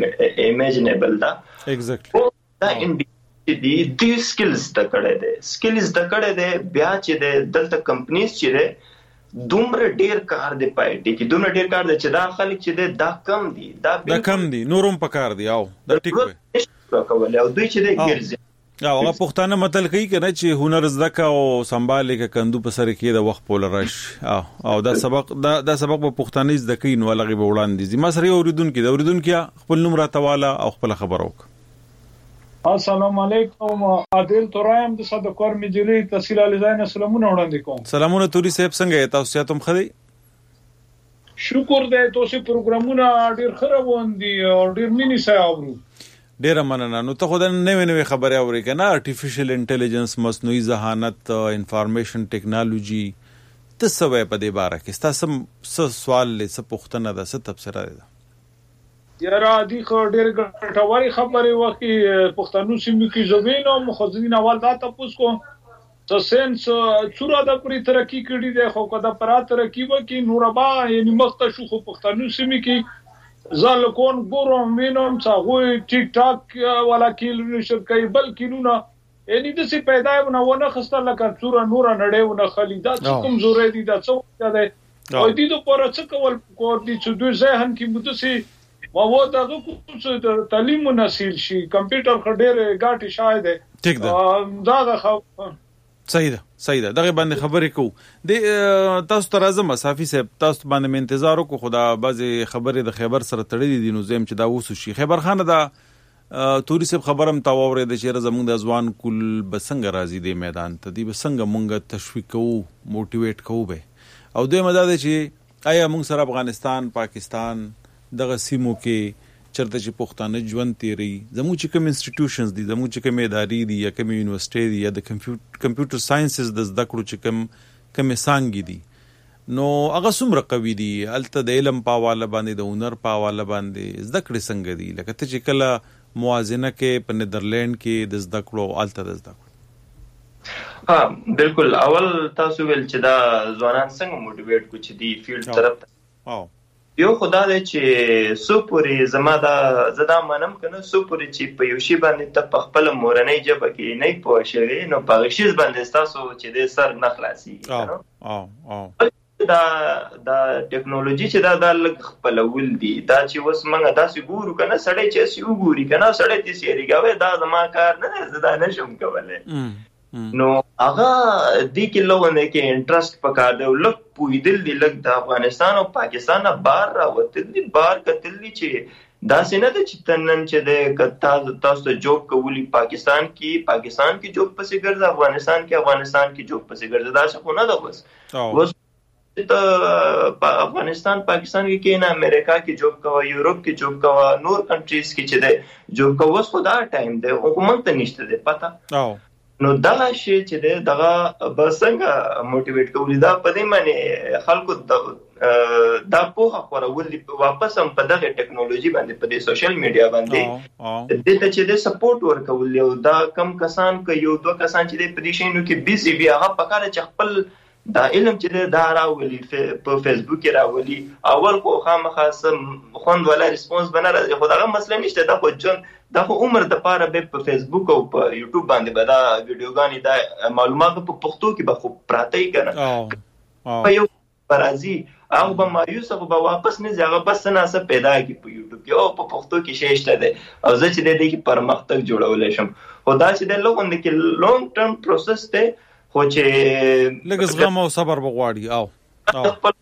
ایمیجنبل دا ایگزیکټلی دا انډي دي د سکلز د کړه دي سکلز د کړه دي بیا چې د دلته کمپنیز چې دي دومره ډیر کار دی پایټي کې دومره ډیر کار دی چې دا خلک چې دی دا کم دي دا دا کم دي نورم پکار دي او دا ټیک وي او دوی چې دی ګرځي او هغه پښتانه متل کوي کنه چې هنر زده او سنبالې ک کندو په سر کې د وخت پول راش او او دا سبق دا دا سبق په پښتانه زده کوي نو لغي به وړاندې دي ما سره اوریدون کې دا اوریدون کې خپل نوم راتواله او خپل خبرو السلام علیکم عادل ترایم د صدقور مجلی تحصیل علیزاین سلامونه وړاندې کوم سلامونه توري صاحب څنګه تاسو ته هم خدي شکر دې تاسو پروګرامونه ډیر خرابون دي او ډیر مینی ساوو ډیر مننه نو ته خدای نوې نوې خبره اوري کنه ارتفیشل انټيليجنس مصنوعي ذهانت انفارمیشن ټیکنالوژي ته سوې په دې باره کې تاسو څه سوال لې څه پوښتنه ده څه تبصره ده یاره دي خو ډیر ګټوري خبره وکي پښتنو سیمې کې زوینو مخزنین اول دا تاسو کو څه سنس څوره د پرې ترقی کړي ده خو کدا پر ترقی وکي نوربا یعنی مخته شو خو پښتنو سیمې کې زال کون ګورم وینم څنګه ټیک ټاک ولا کیلو نشد کوي بل کیلونه یعنی د څه پیدا ونه ونه خسته لکه څوره نور نړۍ ونه خلیدا چې کوم زورې دي دا څه ده او دې د پوره څه کول کو دي چې دوی ذهن کې مدسي وو دا د تعلیم نسل شي کمپیوټر خډېره غاټي شاید ټیک ده دا دا خو صحیح ده صحیح ده دغه باندې خبرې کو د تاسو تر اعظم صافي صاحب تاسو باندې انتظار وکړو خدا بعضی خبرې د خیبر سره تړلې دي نو زم چې دا وسو شي خیبر خان دا توري صاحب خبرم تاوره د چیرې زموږ د ځوان کل بسنګ راځي د میدان ته دی بسنګ مونږه تشویق کوو موټیویټ کوو به او دوی مدد چې آیا مونږ سره افغانستان پاکستان دغه سیمو کې چرته چې پښتانه ژوند تیری زموږ چې کوم انسټیټیوشنز دي زموږ چې کوم ادارې دي یا کوم یونیورسيټي دي یا د کمپیوټر ساينسز د زده کړو چې کوم کوم څنګه دي نو هغه څومره قوي دي الته د علم په حواله باندې د هنر په حواله باندې زده کړې څنګه دي لکه ته چې کله موازنه کې په نیدرلند کې د زده کړو الته د زده کړو ها بالکل اول تاسو ویل چې دا ځوانان څنګه موټیویټ کو چې دی فیلډ طرف ته یو خدا دې چې سوپوري زما دا زدا منم کنه سوپوري چې په یو شی باندې ته په خپل مورنۍ جبه کې نه پوه شوی نو په شی باندې تاسو چې دې سر نه خلاصي او او او دا دا ټیکنالوژي چې دا د لګ خپل ول دي دا چې وس منګه دا سی ګورو کنه سړی چې سی وګوري کنه سړی چې سی ریګاوي دا زما کار نه زدا نشم کولای نو هغه د کلوونه کې انټرست پکار دی لک پویدل دی لک د افغانستان او پاکستان نه بار راوتل دي بار کتل دي چې دا سینه د چتنن چې د کتا تاسو جوب کولی پاکستان کې پاکستان کې جوب پسې ګرځي افغانستان کې افغانستان کې جوب پسې ګرځي دا څه خو نه ده بس وس ته افغانستان پاکستان کې کې نه امریکا کې جوب کوا یورپ کې جوب کوا نور کنټریز کې چې ده جوب کوا خدا ټایم ده حکومت ته نشته ده پتا او نو دا شی چې دغه بسنګ موټیویټ کولی دا په دې معنی خلکو دا په خبرول واپس هم په دغه ټیکنالوژي باندې په دې سوشل میډیا باندې د ته چې د سپورټ ورکول یو دا کم کسان ک یو دوه کسان چې په دې شینو کې بیزي بیا هغه په کار چې خپل دا علم چې دا راولي په فیسبوک کې راولي اول خو خامخا سم خوند ولا ریسپانس بنه راځي خو دا مسله نشته دا خو جن دا خو عمر د پاره به په فیسبوک او په یوټیوب باندې به دا ویډیوګانی دا معلومات په پښتو کې به خو پراته یې کنه په یو فرازي هغه به مایوس او به واپس نه ځي هغه بس نه څه پیدا کی په یوټیوب کې او په پښتو کې شی شته ده او زه چې د دې کې پرمختګ جوړول شم خو دا چې د لوګون کې لونګ ټرم پروسس ته خو چې لږ زغم او صبر بغواړي او خپل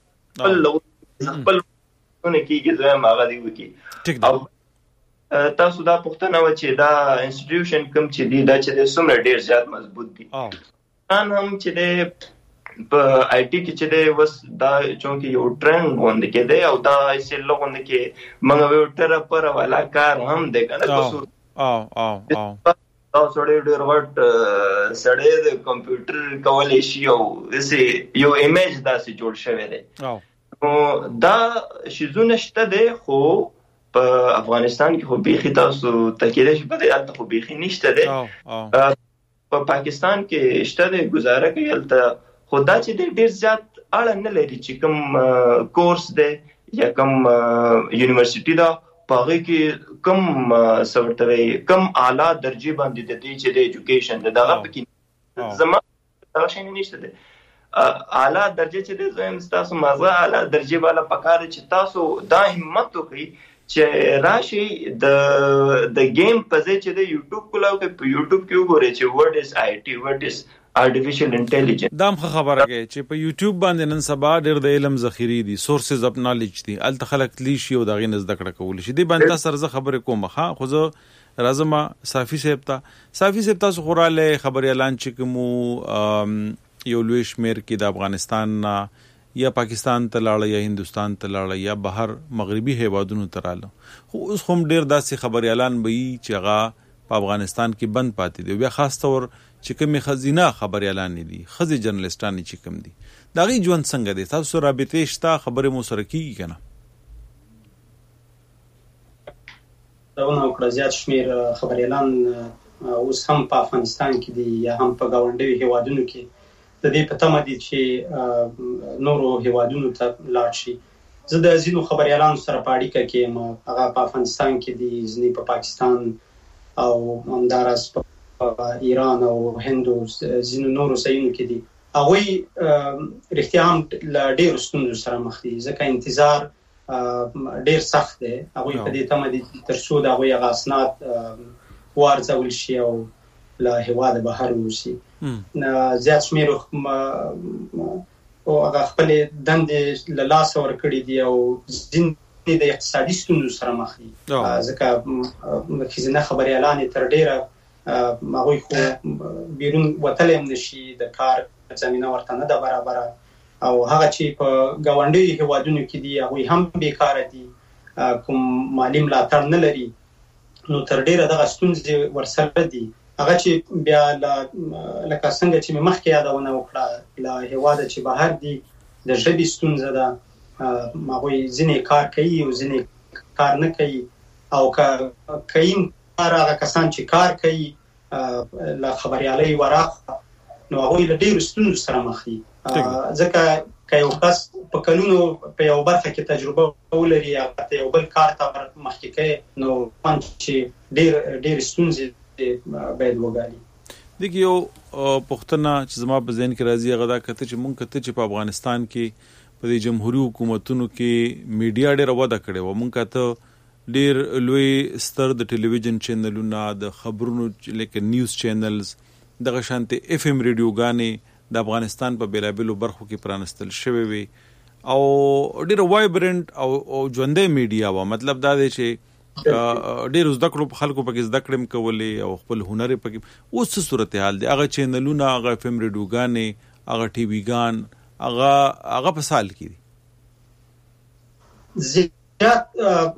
خپل ونه کېږي زما هغه دی وکی ټیک ده تاسو دا پوښتنه و چې دا انسټیټیوشن کوم چې دی دا چې څومره ډیر زیات مضبوط دي ان هم چې د په آی ټي کې چې د وس دا چونکه یو ټرند غونډه کې دی او دا یې لغونډه کې موږ یو تر پر والا کار هم دی کنه قصور او او او دا سړی ډیر وټ سړی د کمپیوټر کولای شي او یې یو ایمیج داسې جوړ شوی دی او دا شیزونه شته دی خو په افغانستان کې خو بيخي تاسو تکیه شي په دې الته خو بيخي نشته ده په پاکستان کې شته د گزاره کوي الته خدا چې ډیر زیات اړه نه لري چې کوم کورس ده یا کوم یونیورسيټي ده پاره کې کوم سورتوي کوم اعلی درجه باندې د دې چې د ایجوکیشن ده دغه پکې زما دا شي نشته ده اعلی درجه چې د زم تاسو مازه اعلی درجه والا پکاره چې تاسو دا همت وکړي چې راشي د د گیم په ځای چې د یوټیوب کولاو کې په یوټیوب کې وګورئ چې what is آی ټي what is artificial intelligence دا هم خبره کوي چې په یوټیوب باندې نن سبا ډېر د علم ذخیره دي سورسز اف نالج دي الته خلک لی شي او دا غي نزد کړه کول شي دی باندې سره خبره کوم ها خو زه راځم صافي صاحب ته صافي صاحب تاسو خوراله خبر اعلان چې کوم یو لوی شمیر کې د افغانستان یا پاکستان ته لاړ یا هندستان ته لاړ یا بهر مغربي هیوادونو ته رااله خو اوس هم ډیر داسې خبري اعلان به چې هغه په افغانستان کې بند پاتې دی بیا خاص تور چې کومه خزینه خبري اعلان دي خزي جرنالستان چې کوم دي دا غي ژوند څنګه دي تاسو رابطه شته خبره مو سره کیږي کنه دا نو کړه زیات شمیر خبري اعلان اوس هم په افغانستان کې دي یا هم په گاونډي هیوادونو کې د دې په تمه دي چې نورو هیوادونو ته لاړ شي زه د ځینو خبري اعلان سره په اړیکه کې ما هغه په افغانستان کې دي ځینې په پاکستان او همدارس ایران او هند او ځینو نورو ځایونو کې دي هغوی رښتیا هم له ډېرو ستونزو سره مخ دي ځکه انتظار ډېر سخت دی هغوی په دې تمه دي تر څو د هغوی هغه اسناد وارزول شي او له هېواده بهر ووسي زیات شمېر هغه خپلې دندې له لاسه ورکړي دي او ځینې د اقتصادي ستونزو سره مخ دي ځکه ښځینه خبریالان یې تر ډېره هغوی خو بیرون وتلی هم نشي د کار زمینه ورته نه ده برابره او هغه چې په ګاونډیو هېوادونو کې دي هغوی هم بیکاره دي کوم مالي ملاتړ نه لري نو تر ډېره دغه ستونزې ورسره دي هغه چې بیا لکه څنګه چې مې مخکې یادونه وکړه له هېواده چې بهر دي د ژبې ستونزه ده هغوی ځینې کار کوي او ځینې کار نه کوي او که کوي کار هغه کسان چې کار کوي له خبریالۍ وراخوا نو هغوی له ډېرو ستونزو سره مخ دي ځکه که یو کس په کلونو په یو برخه کې تجربه ولري هغه ته یو بل کار ته مخکې کوي نو چې ډېر ډېرې ستونزې باید وګالي دغه یو پښتنه چې زما په ذهن کې راځي هغه دا کته چې مونږ کته چې په افغانستان کې په دې جمهوریت حکومتونو کې میډیا ډېر وده کړې و مونږ کته ډېر لوی ستر د ټلویزیون چینلونه د خبرونو لکه نیوز چینلز دغه شانتي اف ام ریډیوګانې د افغانستان په بیلابلو برخو کې پرانستل شوی وي او ډېر وایبرنت او ژوندۍ میډیا و مطلب دا دی چې ډېر زده کړو خلکو پکې زده کړم کولې او خپل هنر پکې اوس څه صورتحال دی هغه چینلونه هغه اف ام ریډیوګانې هغه ټي وی ګان هغه هغه په سال کې دي زیات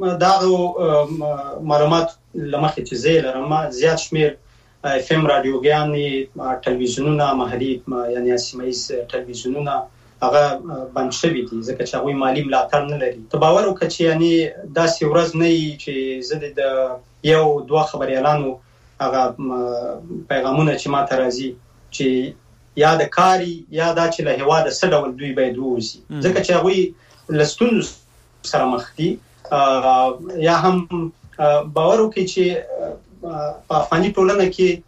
دغه معلومات لمخې چې زه لرم زیات شمیر اف ام رادیوګانې ټلویزیونونه محلي یعنی سیمایي ټلویزیونونه هغه بند شوي دي ځکه چې هغوی مالي ملاتړ نه لري ته باور وکړه چې یعنی داسې ورځ نه وي چې زه د یو دوه خبریالانو هغه پیغامونه چې ماته راځي چې یا د کاري یا دا چې له هېواده څه ډول دوی باید ووځي ځکه چې هغوی له ستونزو سره مخ دي یا هم باور وکړي چې په افغاني ټولنه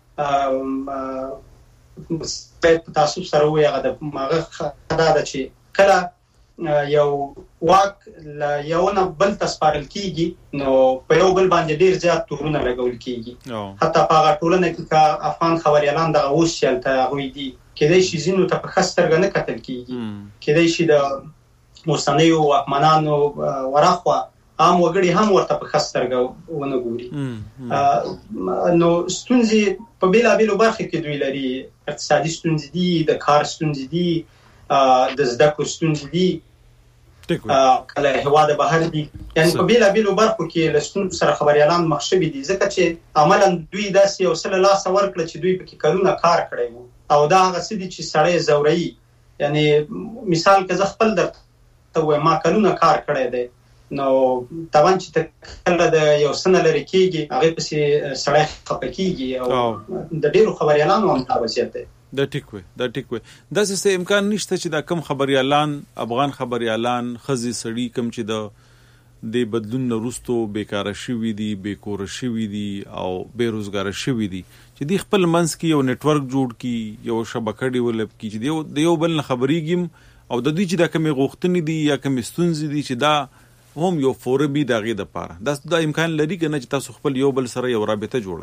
کې باید په تعصب سره وي هغه د هغه دا ده چې کله یو واک له یو نه بل ته سپارل کېږي نو په یو بل باندې ډېر زیات تورونه لګول کېږي حتی په هغه ټولنه کې که افغان خبریالان دغه اوس چې هلته هغوی دي کېدای شي ځینو ته په ښه سترګه نه کتل کېږي کېدای شي د اوسنیو واکمنانو وراخوا عام وګړي هم ورته په ښه سترګه ونه ګوري نو ستونزې په بېلابېلو برخو کې دوی لري اقتصادي ستونزې دي د کار ستونزې دي د زده کړو ستونزې دي کله هېواده بهر دي یعنې په بېلابېلو برخو کې له ستونزو سره خبریالان مخ شوي دي ځکه چې عملا دوی داسې یو څه له لاسه ورکړه چې دوی پکې کلونه کار کړی و او دا هغه څه دي چې سړی ځوروي یعنې مثال که زه خپل درته ته وایم ما کلونه کار کړی دی نو طبعا چې ته کله د یو څه نه لرې کېږي هغې پسې سړی خفه کېږي او د ډېرو خبریالانو هم دا وضعیت دی دا ټیک وی دا ټیک وی داسې څه امکان نشته چې دا کم خبریالان افغان خبریالان ښځې سړي کم چې د د بدلون نه وروستو بیکاره شوي دي بیکوره شوي دي او بېروزګاره شوي دي چې دوی خپل منځ کې یو نیټورک جوړ کړي یو شبکه ډیولپ کړي چې د یو بل نه خبرېږي او د دوی چې دا کومې غوښتنې دي یا کومې ستونزې دي چې دا هم یو فورم وي د هغې دپاره دا دا امکان لري که نه چې تاسو خپل یو بل سره یو رابطه جوړه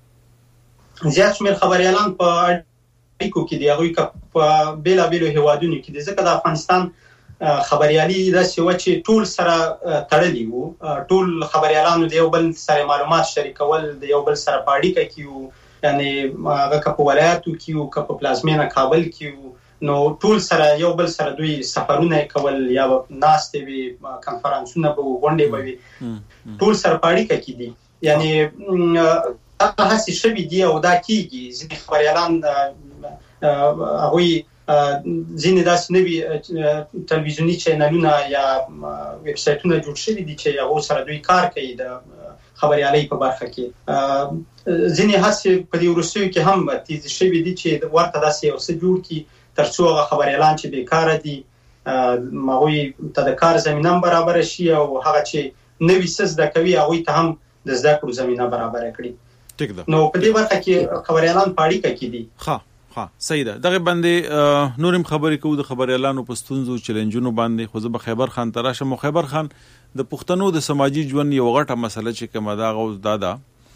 کړي زیات شمېر خبریالان په اړیکو کې دي هغوی که په بېلابېلو هېوادونو کې دي ځکه د افغانستان خبریالي داسې وه چې ټول سره تړلي وو ټول خبریالانو د یو بل سره معلومات شریکول د یو بل سره په اړیکه کې وو یعنې هغه که په ولایاتو کې وو که په پلازمینه کابل کې وو نو ټول سره یو بل سره دوی سفرونه کول یا ناستې وي کنفرانسونه به غونډې به وي ټول سره په اړیکه کې دي یعنې هغه هڅې شوي دي او دا کېږي ځینې خبریالان هغوی ځینې داسې نوي تلویزیوني چینلونه یا ویب سایټونه جوړ شوي دي چې هغو سره دوی کار کوي د خبریالۍ په برخه کې ځینې هڅې په دې وروستیو کې هم تیزې شوي دي چې ورته داسې یو څه جوړ کړي تر څو هغه خبریالان چې بیکاره دي هغوی ته د کار زمینه هم برابره شي او هغه چې نوي څه زده کوي هغوی ته هم د زده کړو زمینه برابره کړي ټیک ده. نو په دې برخه کې خبريالان پاړی کوي دي. ها ها صحیح ده. دغه باندې نورم خبرې کوو د خبريالانو په ستونزو چیلنجونو باندې. خو زه به خیبر خان تراشم. خیبر خان د پښتنو د سماجی ژوند یو غټه مسله چې کومه دا غوښ دادا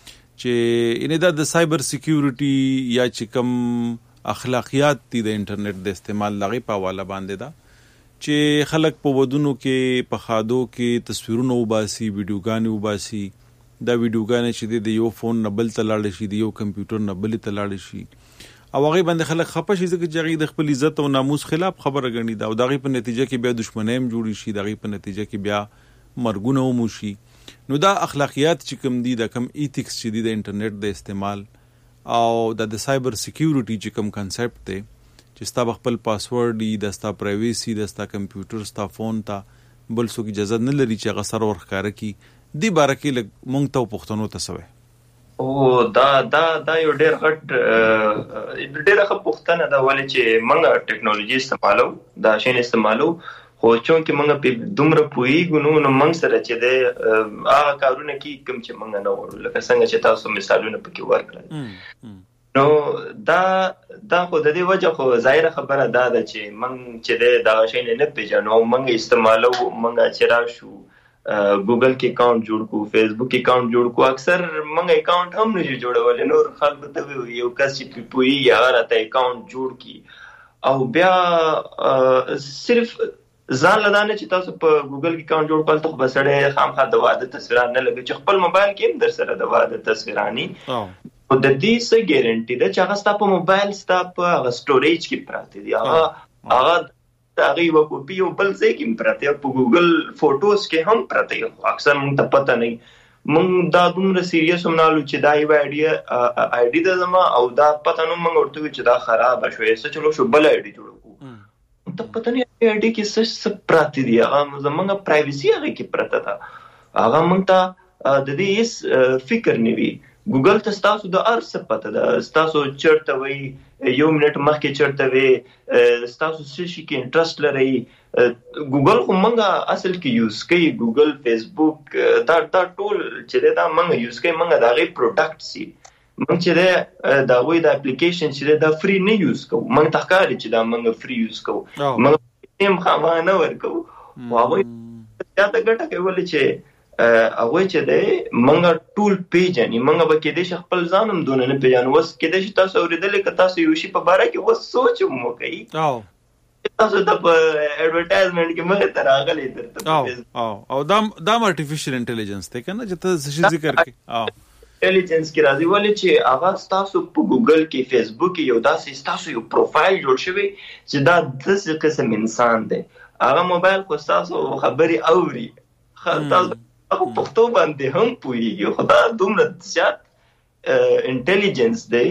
چې ان د سایبر سکیورټي یا چې کوم اخلاقیات دي د انټرنیټ د استعمال لغې په حواله باندې دا چې خلک په ودونو کې په خادو کې تصویرونه وباسي ویډیوګانې وباسي. دا ویډیوګانې چې د یو فون نه بل ته لاړ شي د یو کمپیوټر نه بل ته لاړ شي او هغه باندې خلک خپه شي ځکه چې هغه د خپل عزت او ناموس خلاف خبره غني دا او دغه په نتیجه کې بیا دښمنۍ هم جوړی شي. دغه په نتیجه کې بیا مرګونه هم وشي. نو دا اخلاقیات چې کوم دي دا کوم ایتکس چې دي د انټرنیټ د استعمال او د د سایبر سکیورټي چې کوم کنسپټ دی چې ستا خپل پاسورډ دی د ستا پرایویسی د ستا کمپیوټر ستا فون ته بل څوک اجازه نه لري چې هغه سر ورخاره کی دی بارکه لګ مونږ ته پښتنو ته سوې. او دا دا دا یو ډېر غټ ډېر ښه پښتنه دا ولې چې موږ ټیکنالوژي استعمالو دا شین استعمالو خو چون کې موږ په دومره پوېږو نو موږ سره چې د هغه کارونه کې کوم چې موږ نه وړو لکه څنګه چې تاسو مثالونه پکې ورکړل. نو دا دا خو د دې وجه خو ظاهره خبره دا ده چې موږ چې دا شین نه پیژنو موږ استعمالو موږ چې راشو ګوګل کې اکاؤنٹ جوړ کو فیسبوک کې اکاؤنٹ جوړ کو اکثر موږ اکاؤنٹ هم نه جوړول نور خلک ته یو کس چې پوي یا راته اکاؤنٹ جوړ کی او بیا صرف ځان لدانه چې تاسو په ګوګل کې اکاؤنٹ جوړ کول ته بسړې خامخا د واده تصویران نه لګي چې خپل موبایل کې هم در سره د واده تصویرانی او د دې څه ګارانټي ده چې هغه ستاسو په موبایل ستاسو په هغه سټوریج کې پراته دي هغه هغه هغه یو کوپی او بل ځای کې پراته په ګوګل فوټوز کې هم پراته اکثر موږ ته پته نه موږ دا دومره سیریس هم نه لو چې دا یو ایډیا آی ډی د زما او دا پته نو موږ ورته چې دا خراب شوی څه چلو شو بل آی ډی جوړ کو ته پته نه آی ډی کې څه څه پراته دي هغه زمونږ پرایویسی هغه کې پراته ده هغه موږ ته د دې هیڅ فکر نه وي. ګوګل ته تاسو د ارس پته ده تاسو چرته وي یو منټ مخکې چرته وي تاسو څه شي کې انټرست لري. ګوګل خو موږ اصل کې یوز کوي ګوګل فیسبوک دا دا ټول چې دا موږ یوز کوي موږ دا غي پروډکټ سي موږ چې دا وې د اپلیکیشن چې دا فری نه یوز کوو موږ تخکاري چې دا موږ فری یوز کوو موږ هم خامانه ورکو او هغه دا د ګټه کوي چې هغه چې دی موږ ټول پیژنې موږ به کې د خپل ځانم دون نه پیژنو وس کې د تاسو اوریدل ک تاسو یو شی په باره کې وس سوچ مو کوي او تاسو د ایڈورټایزمنت کې مخه تر راغلی درته او او دا دا ارتفیشل انټيليجنس ته کنه چې ته څه ذکر کوي او انټيليجنس کې راځي ولې چې هغه تاسو په ګوګل کې فیسبوک کې یو داسې تاسو یو پروفایل جوړ شوی چې دا د څه قسم انسان دی هغه موبایل کو تاسو خبري اوري تاسو هغه پښتو باندې هم پوهیږي خدا دومره زیات انټيليجنس دی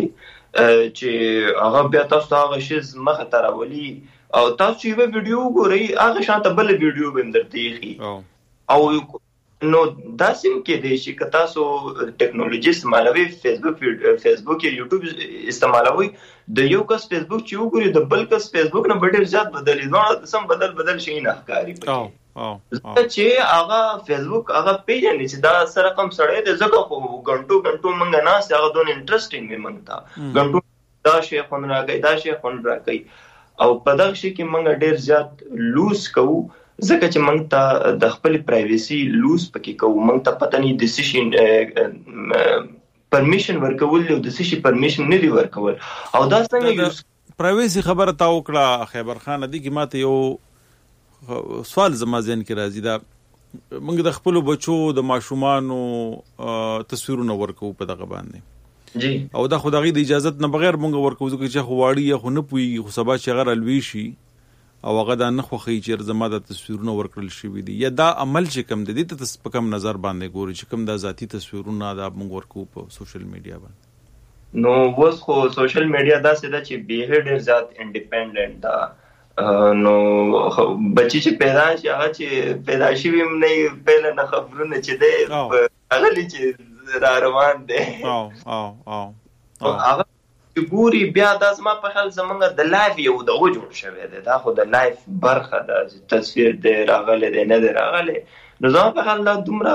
چې هغه بیا تاسو هغه شی مخه تراولي او تاسو یو ویډیو ګورئ هغه شانته بل ویډیو به درته او نو دا سیم کې دی چې تاسو ټیکنالوژي استعمالوي فیسبوک فیسبوک یا یوټیوب استعمالوي د یو کس فیسبوک چې وګوري د بل کس فیسبوک نه ډېر زیات بدلی نه سم بدل بدل شي نه ښکاری او او چې هغه فیسبوک هغه پیژنې چې دا سره کم سړی د زګه خو غنټو غنټو مونږ نه هغه دون انټرېسټینګ وي مونږ ته غنټو دا شی خون راګي دا شی خون راګي او په دغه شی کې مونږ ډېر زیات لوز کوو ځکه چې مونږ ته د خپل پرایویسی لوز پکې کوو مونږ ته پته نه ډیسیژن پرمیشن ورکول او د سشي پرمیشن نه دی ورکول او دا څنګه پرایویسی خبره تا وکړه خیبر خان دی کې ماته یو سوال زما ذهن کې راځي دا موږ د خپل بچو د ماشومانو تصویرونه ورکو په دغه باندې جی او دا خدای د اجازه نه بغیر موږ ورکو ځکه چې خواړی یا خو نه پوي خو سبا چې غیر الوي شي او هغه دا نه خوخی چې زما د تصویرونه ورکړل شي دي یا دا عمل چې کم دي ته په کم نظر باندې ګوري چې کم د ذاتی تصویرونه دا موږ ورکو په سوشل میډیا باندې نو وس خو سوشل میډیا دا څه ده چې به ډېر زیات انډیپندنت دا نو بچی چې پیدا شي هغه چې پیدا شي ویم نه پهل نه خبرونه چې ده هغه چې را روان دي او او او هغه ګوري بیا د زما په خل زمونږ د لایف یو د او جوړ شوی دی دا خو د لایف برخه د تصویر دی راغلی دی نه دی راغلی نو زما په خل دا دومره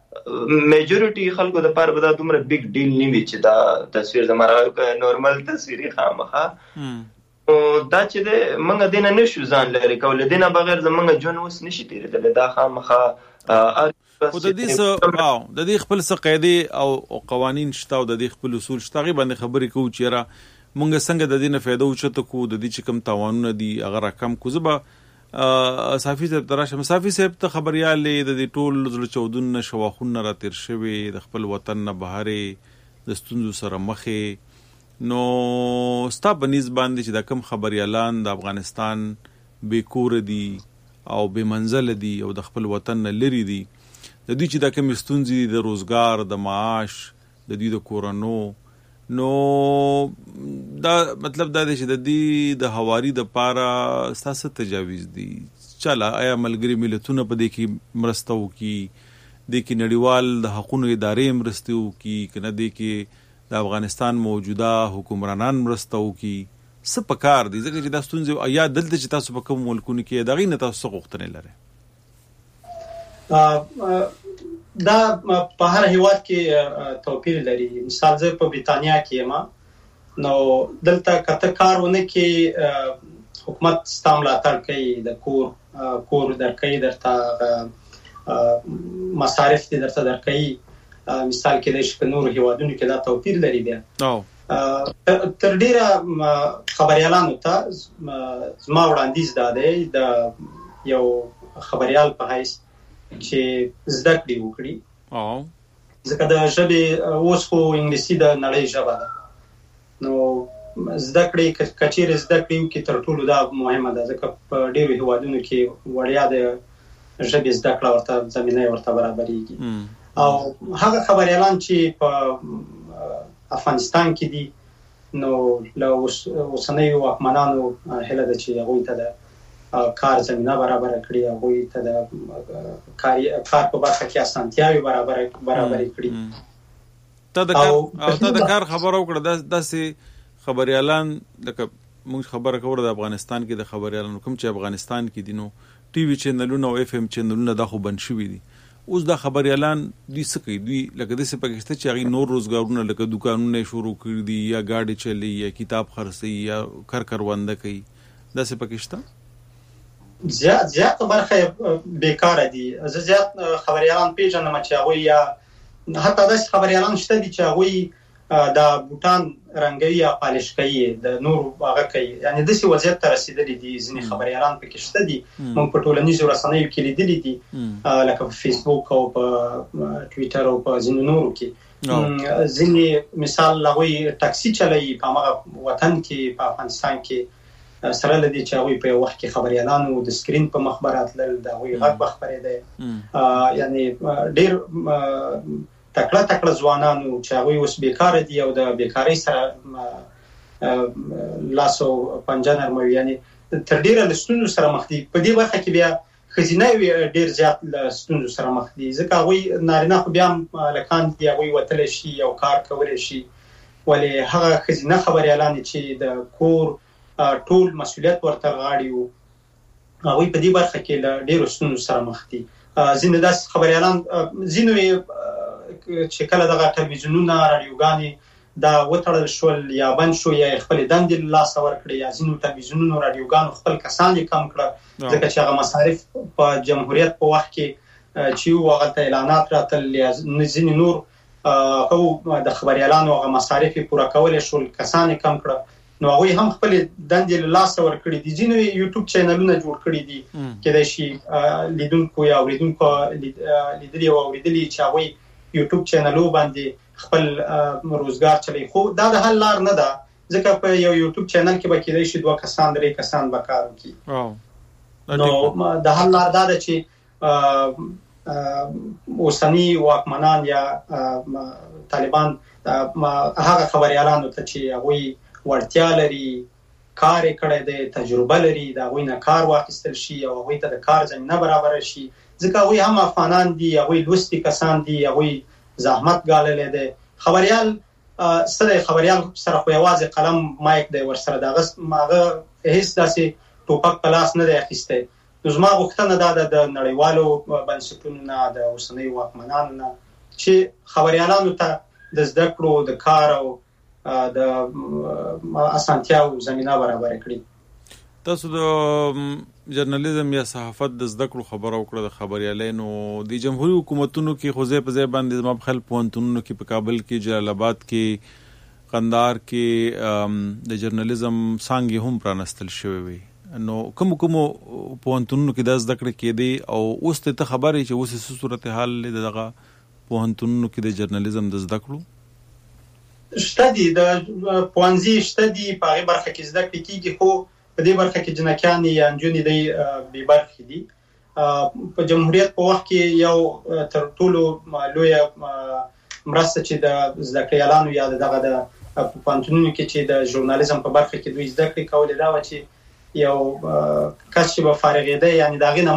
میجورټي خلکو د پاره به دا دومره بیگ ډیل نه وي چې دا تصویر زموږ نورمال تصویري خامخا او دا چې د موږ دینه نشو ځان لري کول دینه بغیر زموږ جون وس نشي تیرېدل دا خامخا او د دې څه واو د دې خپل څه قاعده او قوانين شته او د دې خپل اصول شته غي باندې خبرې کوو چې را موږ څنګه د دې نه فائدہ اوچته کو د دې چې کم تاوانونه دي هغه رقم کو زبا صافي صاحب تراشه صافي صاحب ته خبريال د دې ټول زړه چودون شواخون را تیر شوی د خپل وطن نه بهره د ستونزو سره مخه نو ستا بنیز باندې چې د کم خبريالان د افغانستان بیکور دي او بے منزل دي او د خپل وطن نه لري دي د دې چې د کم ستونزې د روزګار د معاش د دې د کورونو نو دا مطلب دا دی چې د دې د حواري د پاره ستاسو تجاویز دي چلا آیا ملګری ملتونه په دې کې مرسته وکي د کې نړیوال د حقوقو ادارې مرسته وکي کنه د کې د افغانستان موجوده حکمرانان مرسته وکي څه پکار دي ځکه چې دا ستونزې یا دلته چې تاسو په کوم ملکونو کې دغې نه تاسو غوښتنې لري دا په هر هیواد کې توپیر لري مثال زه په بریتانیا کې یم نو دلته کته کارونه کې حکومت ستاملا تر کوي د کور کور درکې درته مصارف دي درته درکې مثال کې د شپنور هیوادونو کې دا توپیر لري بیا تر ډیره خبريالانو ته زما وړاندیز داده د یو خبريال په حیث چې زده کړې وکړي او ځکه د ژبې اوس خو انګلیسي د نړۍ ژبه ده نو زده کړې کچېر زده کړې کې تر ټولو دا مهمه ده ځکه په ډېرو هیوادونو کې وړیا د ژبې زده کړه ورته زمینه ورته برابرېږي او هغه خبريالان چې په افغانستان کې دي نو له اوسنیو واکمنانو هیله ده چې هغوی ته د کار زمینه برابر کړي هغوی ته د کار کار په برخه کې اسانتیاوي برابر برابر کړي ته د کار ته د کار خبرو کړه داسې خبريالان لکه موږ خبره کوو د افغانستان کې د خبريالانو کوم چې افغانستان کې دي نو ټي وي چینلونه او اف ام چینلونه دا خو بند شوي دي اوس دا خبريالان دي څه کوي دوی لکه د پاکستان چې هغه نور روزګارونه لکه دکانونه شروع کړي دي یا گاډي چلی یا کتاب خرڅي یا کار کارونده کوي دا څه پاکستان زیات زیات برخه بیکاره دي زه زیات خبريالان پیژنم چې هغه یا حتی د خبريالان شته دي چې هغه د بوتان رنگي یا پالش کوي د نور هغه کوي یعنی د څه وضعیت ته رسیدلي دي ځینې خبريالان پکې شته دي موږ په ټولنیزو رسنیو کې لیدلي دي لکه په فیسبوک او په ټوئیټر او په ځینو نورو کې ځینې مثال لغوي ټاکسي چلایي په هغه وطن کې په افغانستان کې سره لدی چې هغه په وخت کې خبريالانو د سکرین په مخبرات لل دا وی غږ بخبرې ده یعنی ډیر تکړه تکړه ځوانانو چې هغه اوس بیکاره دي او د بیکاری سره لاسو پنځه نرموي یعنی تر ډیره لستونو سره مخ دي په دې برخه کې بیا خزینه ډیر زیات لستونو سره مخ دي ځکه هغه نارینه خو بیا لکان دي هغه وتل شي او کار کول شي ولې هغه خزینه خبريالان چې د کور ټول مسؤلیت ورته غاړي وو هغه په دې برخه کې له ډیرو ستونزو سره مخ دي ځینې داس خبريالان ځینې چې کله دغه ټلویزیونونه رادیوګانې دا وټړل شول یا بند شو یا خپل دندې لاس ور کړی یا ځینو ټلویزیونونو رادیوګانو خپل کسان یې کم کړ ځکه چې هغه مصارف په جمهوریت په وخت کې چې هغه اعلانات راتل یا ځینې نور او د خبريالانو هغه مصارف پوره کول شول کسان یې کم کړ نو هغه هم خپل دندې لاس ور کړی دي ځینې یوټیوب چینلونه جوړ کړی دي کله شي لیدونکو یا اوریدونکو لیدلي او اوریدلي چې هغه یوټیوب چینلو باندې خپل روزګار چلی خو دا د حل لار نه ده ځکه په یو یوټیوب چینل کې به کېدای شي دوه کسان درې کسان به کار وکړي نو د حل لار دا ده چې اوسنی واکمنان یا طالبان هغه خبريالانو ته چې هغه ورتیا لري کار کړی دی تجربه لري دا غوینه کار واخیستل شي او هغه ته د کار زمينه برابر شي ځکه هغه هم افغانان دي هغه لوستي کسان دي هغه زحمت ګاللې دي خبريال سره خبريال سره خو یوازې قلم مایک دی ور سره دغه ماغه هیڅ داسې ټوپک پلاس نه دی اخیسته نو زما غوښتنه دا ده د نړیوالو بنسټونو نه د اوسنیو واکمنانو نه چې خبريالانو ته د زده کړو د کار او د اسانتیاو زمينه برابر کړي. تاسو د جرنالیزم یا صحافت د زده کړو خبرو وکړه د خبريالانو د جمهوریت حکومتونو کې خوځې په ځای باندې زما خپل پوهنتونونو کې په کابل کې جلال آباد کې قندهار کې د جرنالیزم څانګې هم پرانستل شوی وي. نو کوم کوم پوهنتونونو کې د زده کړې کېدی او اوس ته خبرې چې اوس څه صورتحال دغه پوهنتونونو کې د جرنالیزم د زده کړو شته دي د پوهنځي شته دي په هغه برخه کې زده کړې کېږي خو په دې برخه کې جنکیان یا نجونې دی به برخې دي. په جمهوریت په وخت کې یو تر ټولو لوی مرسته چې د زده کړیالانو یا دغه د پوهنتونونو کې چې د ژورنالیزم په برخه کې دوی زده کړې کولې دا و چې یو کس چې به فارغېده یعنی د هغې نه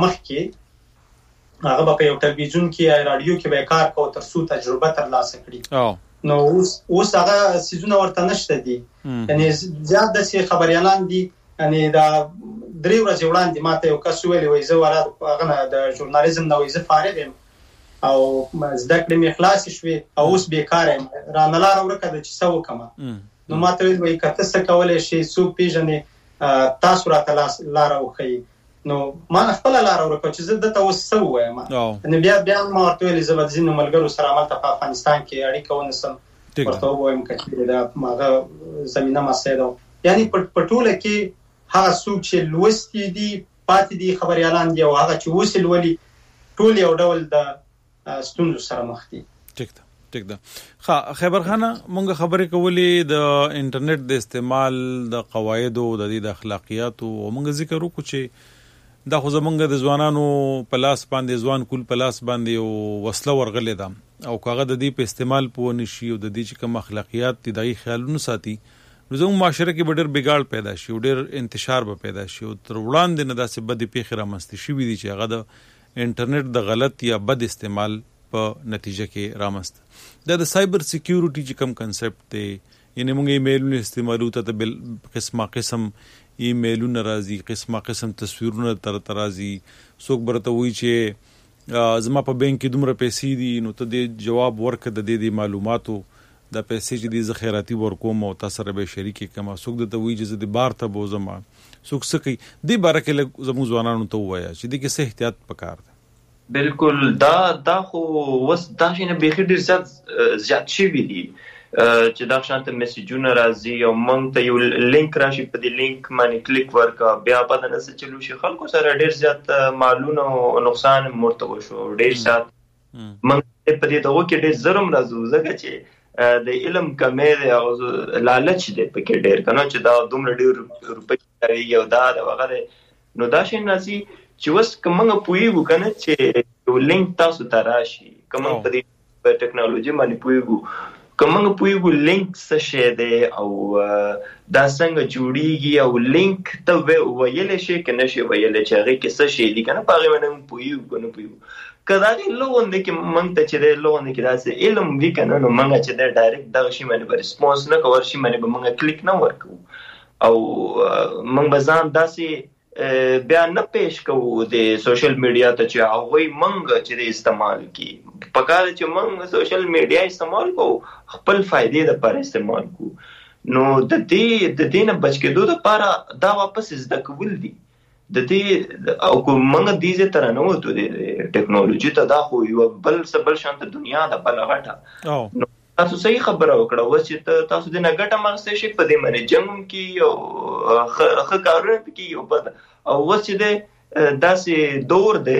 مخکې هغه به په یو ټلویزیون کې یا راډیو کې به کار کوو تر څو تجربه ترلاسه کړي. نو اوس اوس هغه څیزونه ورته نشته دي. یعنی زیات داسې خبریالان دي. یعنی دا درې ورځې وړاندې ماته یو کس ویلي وایي زه ورا هغه نه د ژورنالیزم نه وایي زه فارغ یم او زده کړې مې خلاصې شوې او اوس بېکاره یم رانه لاره ورکه ده چې څه وکړمه. نو ماته ویل وایي که ته څه کولی شې څوک پېژنې تاسو راته لاره وښیي. نو ما نه خپله لاره ورکړه چې زه دته اوس څه ووایم. نو بیا بیا ما ورته ویلې زه به د ځینو ملګرو سره هملته په افغانستان کې اړیکه ونیسم ورته ووایم که چېرې د هغه زمینه مسایل ده. یعنی په ټوله کې هغه څوک چې لوستي دي پاتې دي خبریالان دي او هغه چې اوس یې لولي ټول یو ډول د ستونزو سره مخ دي. ټیک ده ټیک ده. ښه خیبر خانه مونږ خبرې کولې د انټرنیټ د استعمال د قواعدو د دې د اخلاقیاتو او مونږ ذکر وکړو چې دا خو زمونږ د ځوانانو په لاس باندې ځوان کول په لاس باندې او وسله ورغلې ده او کاغه د دې په استعمال پوه نشي او د دې چې کوم اخلاقیات دي دغه خیالونه ساتي نو زموږ معاشره کې به ډېر بګاړ پیدا شي او ډېر انتشار به پیدا شي او تر وړاندې نه داسې بدې پیښې رامنځته شوي دي چې هغه د انټرنیټ د غلط یا بد استعمال په نتیجه کې رامنځته دا د سایبر سکیورټي چې کوم کنسپټ دی یعنی موږ ایمیلونه استعمالو ته بل قسمه قسم ایمیلونه راځي قسمه قسم تصویرونه تر ترازي څوک برته وی چې زما په بانک کې دومره پیسې دي نو ته دې جواب ورکړه د دې معلوماتو د پیسې چې د ذخیراتي ورکوم او تاسو سره به شریکي کما څوک د ته وی چې د بار ته بوزم څوک سکی دی بارکه زمو ځوانانو ته وایا چې د کې څه احتیاط پکار دی. بالکل دا دا خو وس دا شنه به ډیر زیات زیات شي وی دي چې دا شانته میسجونه راځي او مونږ ته یو لینک راشي په دې لینک باندې کلیک ورکا بیا پته نه څه چلو شي خلکو سره ډیر زیات معلومه او نقصان مرتبه شو ډیر زیات مونږ په دې دغه کې ډیر زرم راځو ځکه چې د علم کمې دی او لالچ دی پکې ډیر کنه چې دا دومره ډیر روپۍ یو دا د وغه نو دا شي ناسي چې وس کومه پویګو کنه چې یو لینک تاسو ته راشي کومه په دې ټیکنالوژي باندې پویګو کومه پویګو لینک څه شي دی او دا څنګه جوړیږي او لینک ته ویل شي کنه شي ویل چې هغه کې څه شي دی کنه پاره باندې پویګو نه پویګو کله لوند کې مونږ ته چې لوند کې داسې علم وی کنه نو مونږ چې د ډایرکټ دغه شی باندې ریسپانس نه کوو شي باندې مونږ کلیک نه ورکو او مونږ بزان داسې بیا نه پېښ کوو د سوشل میډیا ته چې هغه مونږ چې استعمال کی پکاره چې مونږ سوشل میډیا استعمال کوو خپل فائدې لپاره استعمال کوو نو د دې د دې نه بچ کېدو لپاره دا واپس زده کول دي د دې او کومه د دې تر نه وته د ټیکنالوژي ته دا خو یو بل سبل شانت دنیا د بل غټه نو تاسو صحیح خبره وکړه و چې تاسو د نګټه مغسته شي په دې باندې جنګ کې او خه کارونه کې یو بد او و چې د داسې دور دی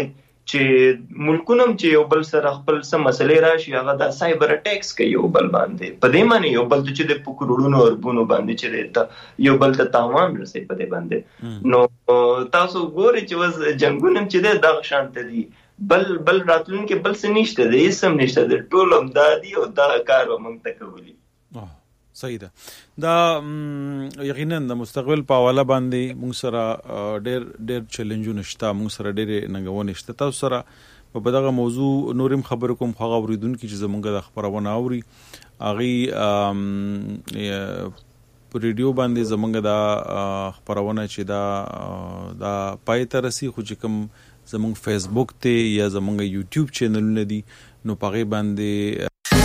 چې ملکونه چې یو بل سره خپل سم مسلې راشي هغه د سایبر اٹیکس کوي یو بل باندې په دې معنی یو بل چې د پکړونو اربونو باندې چې د یو بل ته تاوان رسي په دې باندې نو تاسو ګوري چې وز جنگونه چې د شانت دي بل بل راتلون کې بل څه نشته د اسم نشته د ټول هم دادی او دا کار ومنځ ته کولی صحیح ده دا یقینا د مستقبل په حواله باندې موږ سره ډېر ډېر چیلنجونه شته موږ سره ډېر ننګونې شته تاسو سره په دغه موضوع نورم خبر کوم خو اوریدونکو چې زمونږ د خبرونه اوري اغي ریډیو باندې زمونږ دا خبرونه چې دا دا پای ته رسي خو چې کوم زمونږ فیسبوک ته یا زمونږ یوټیوب چینلونه دي نو پغې باندې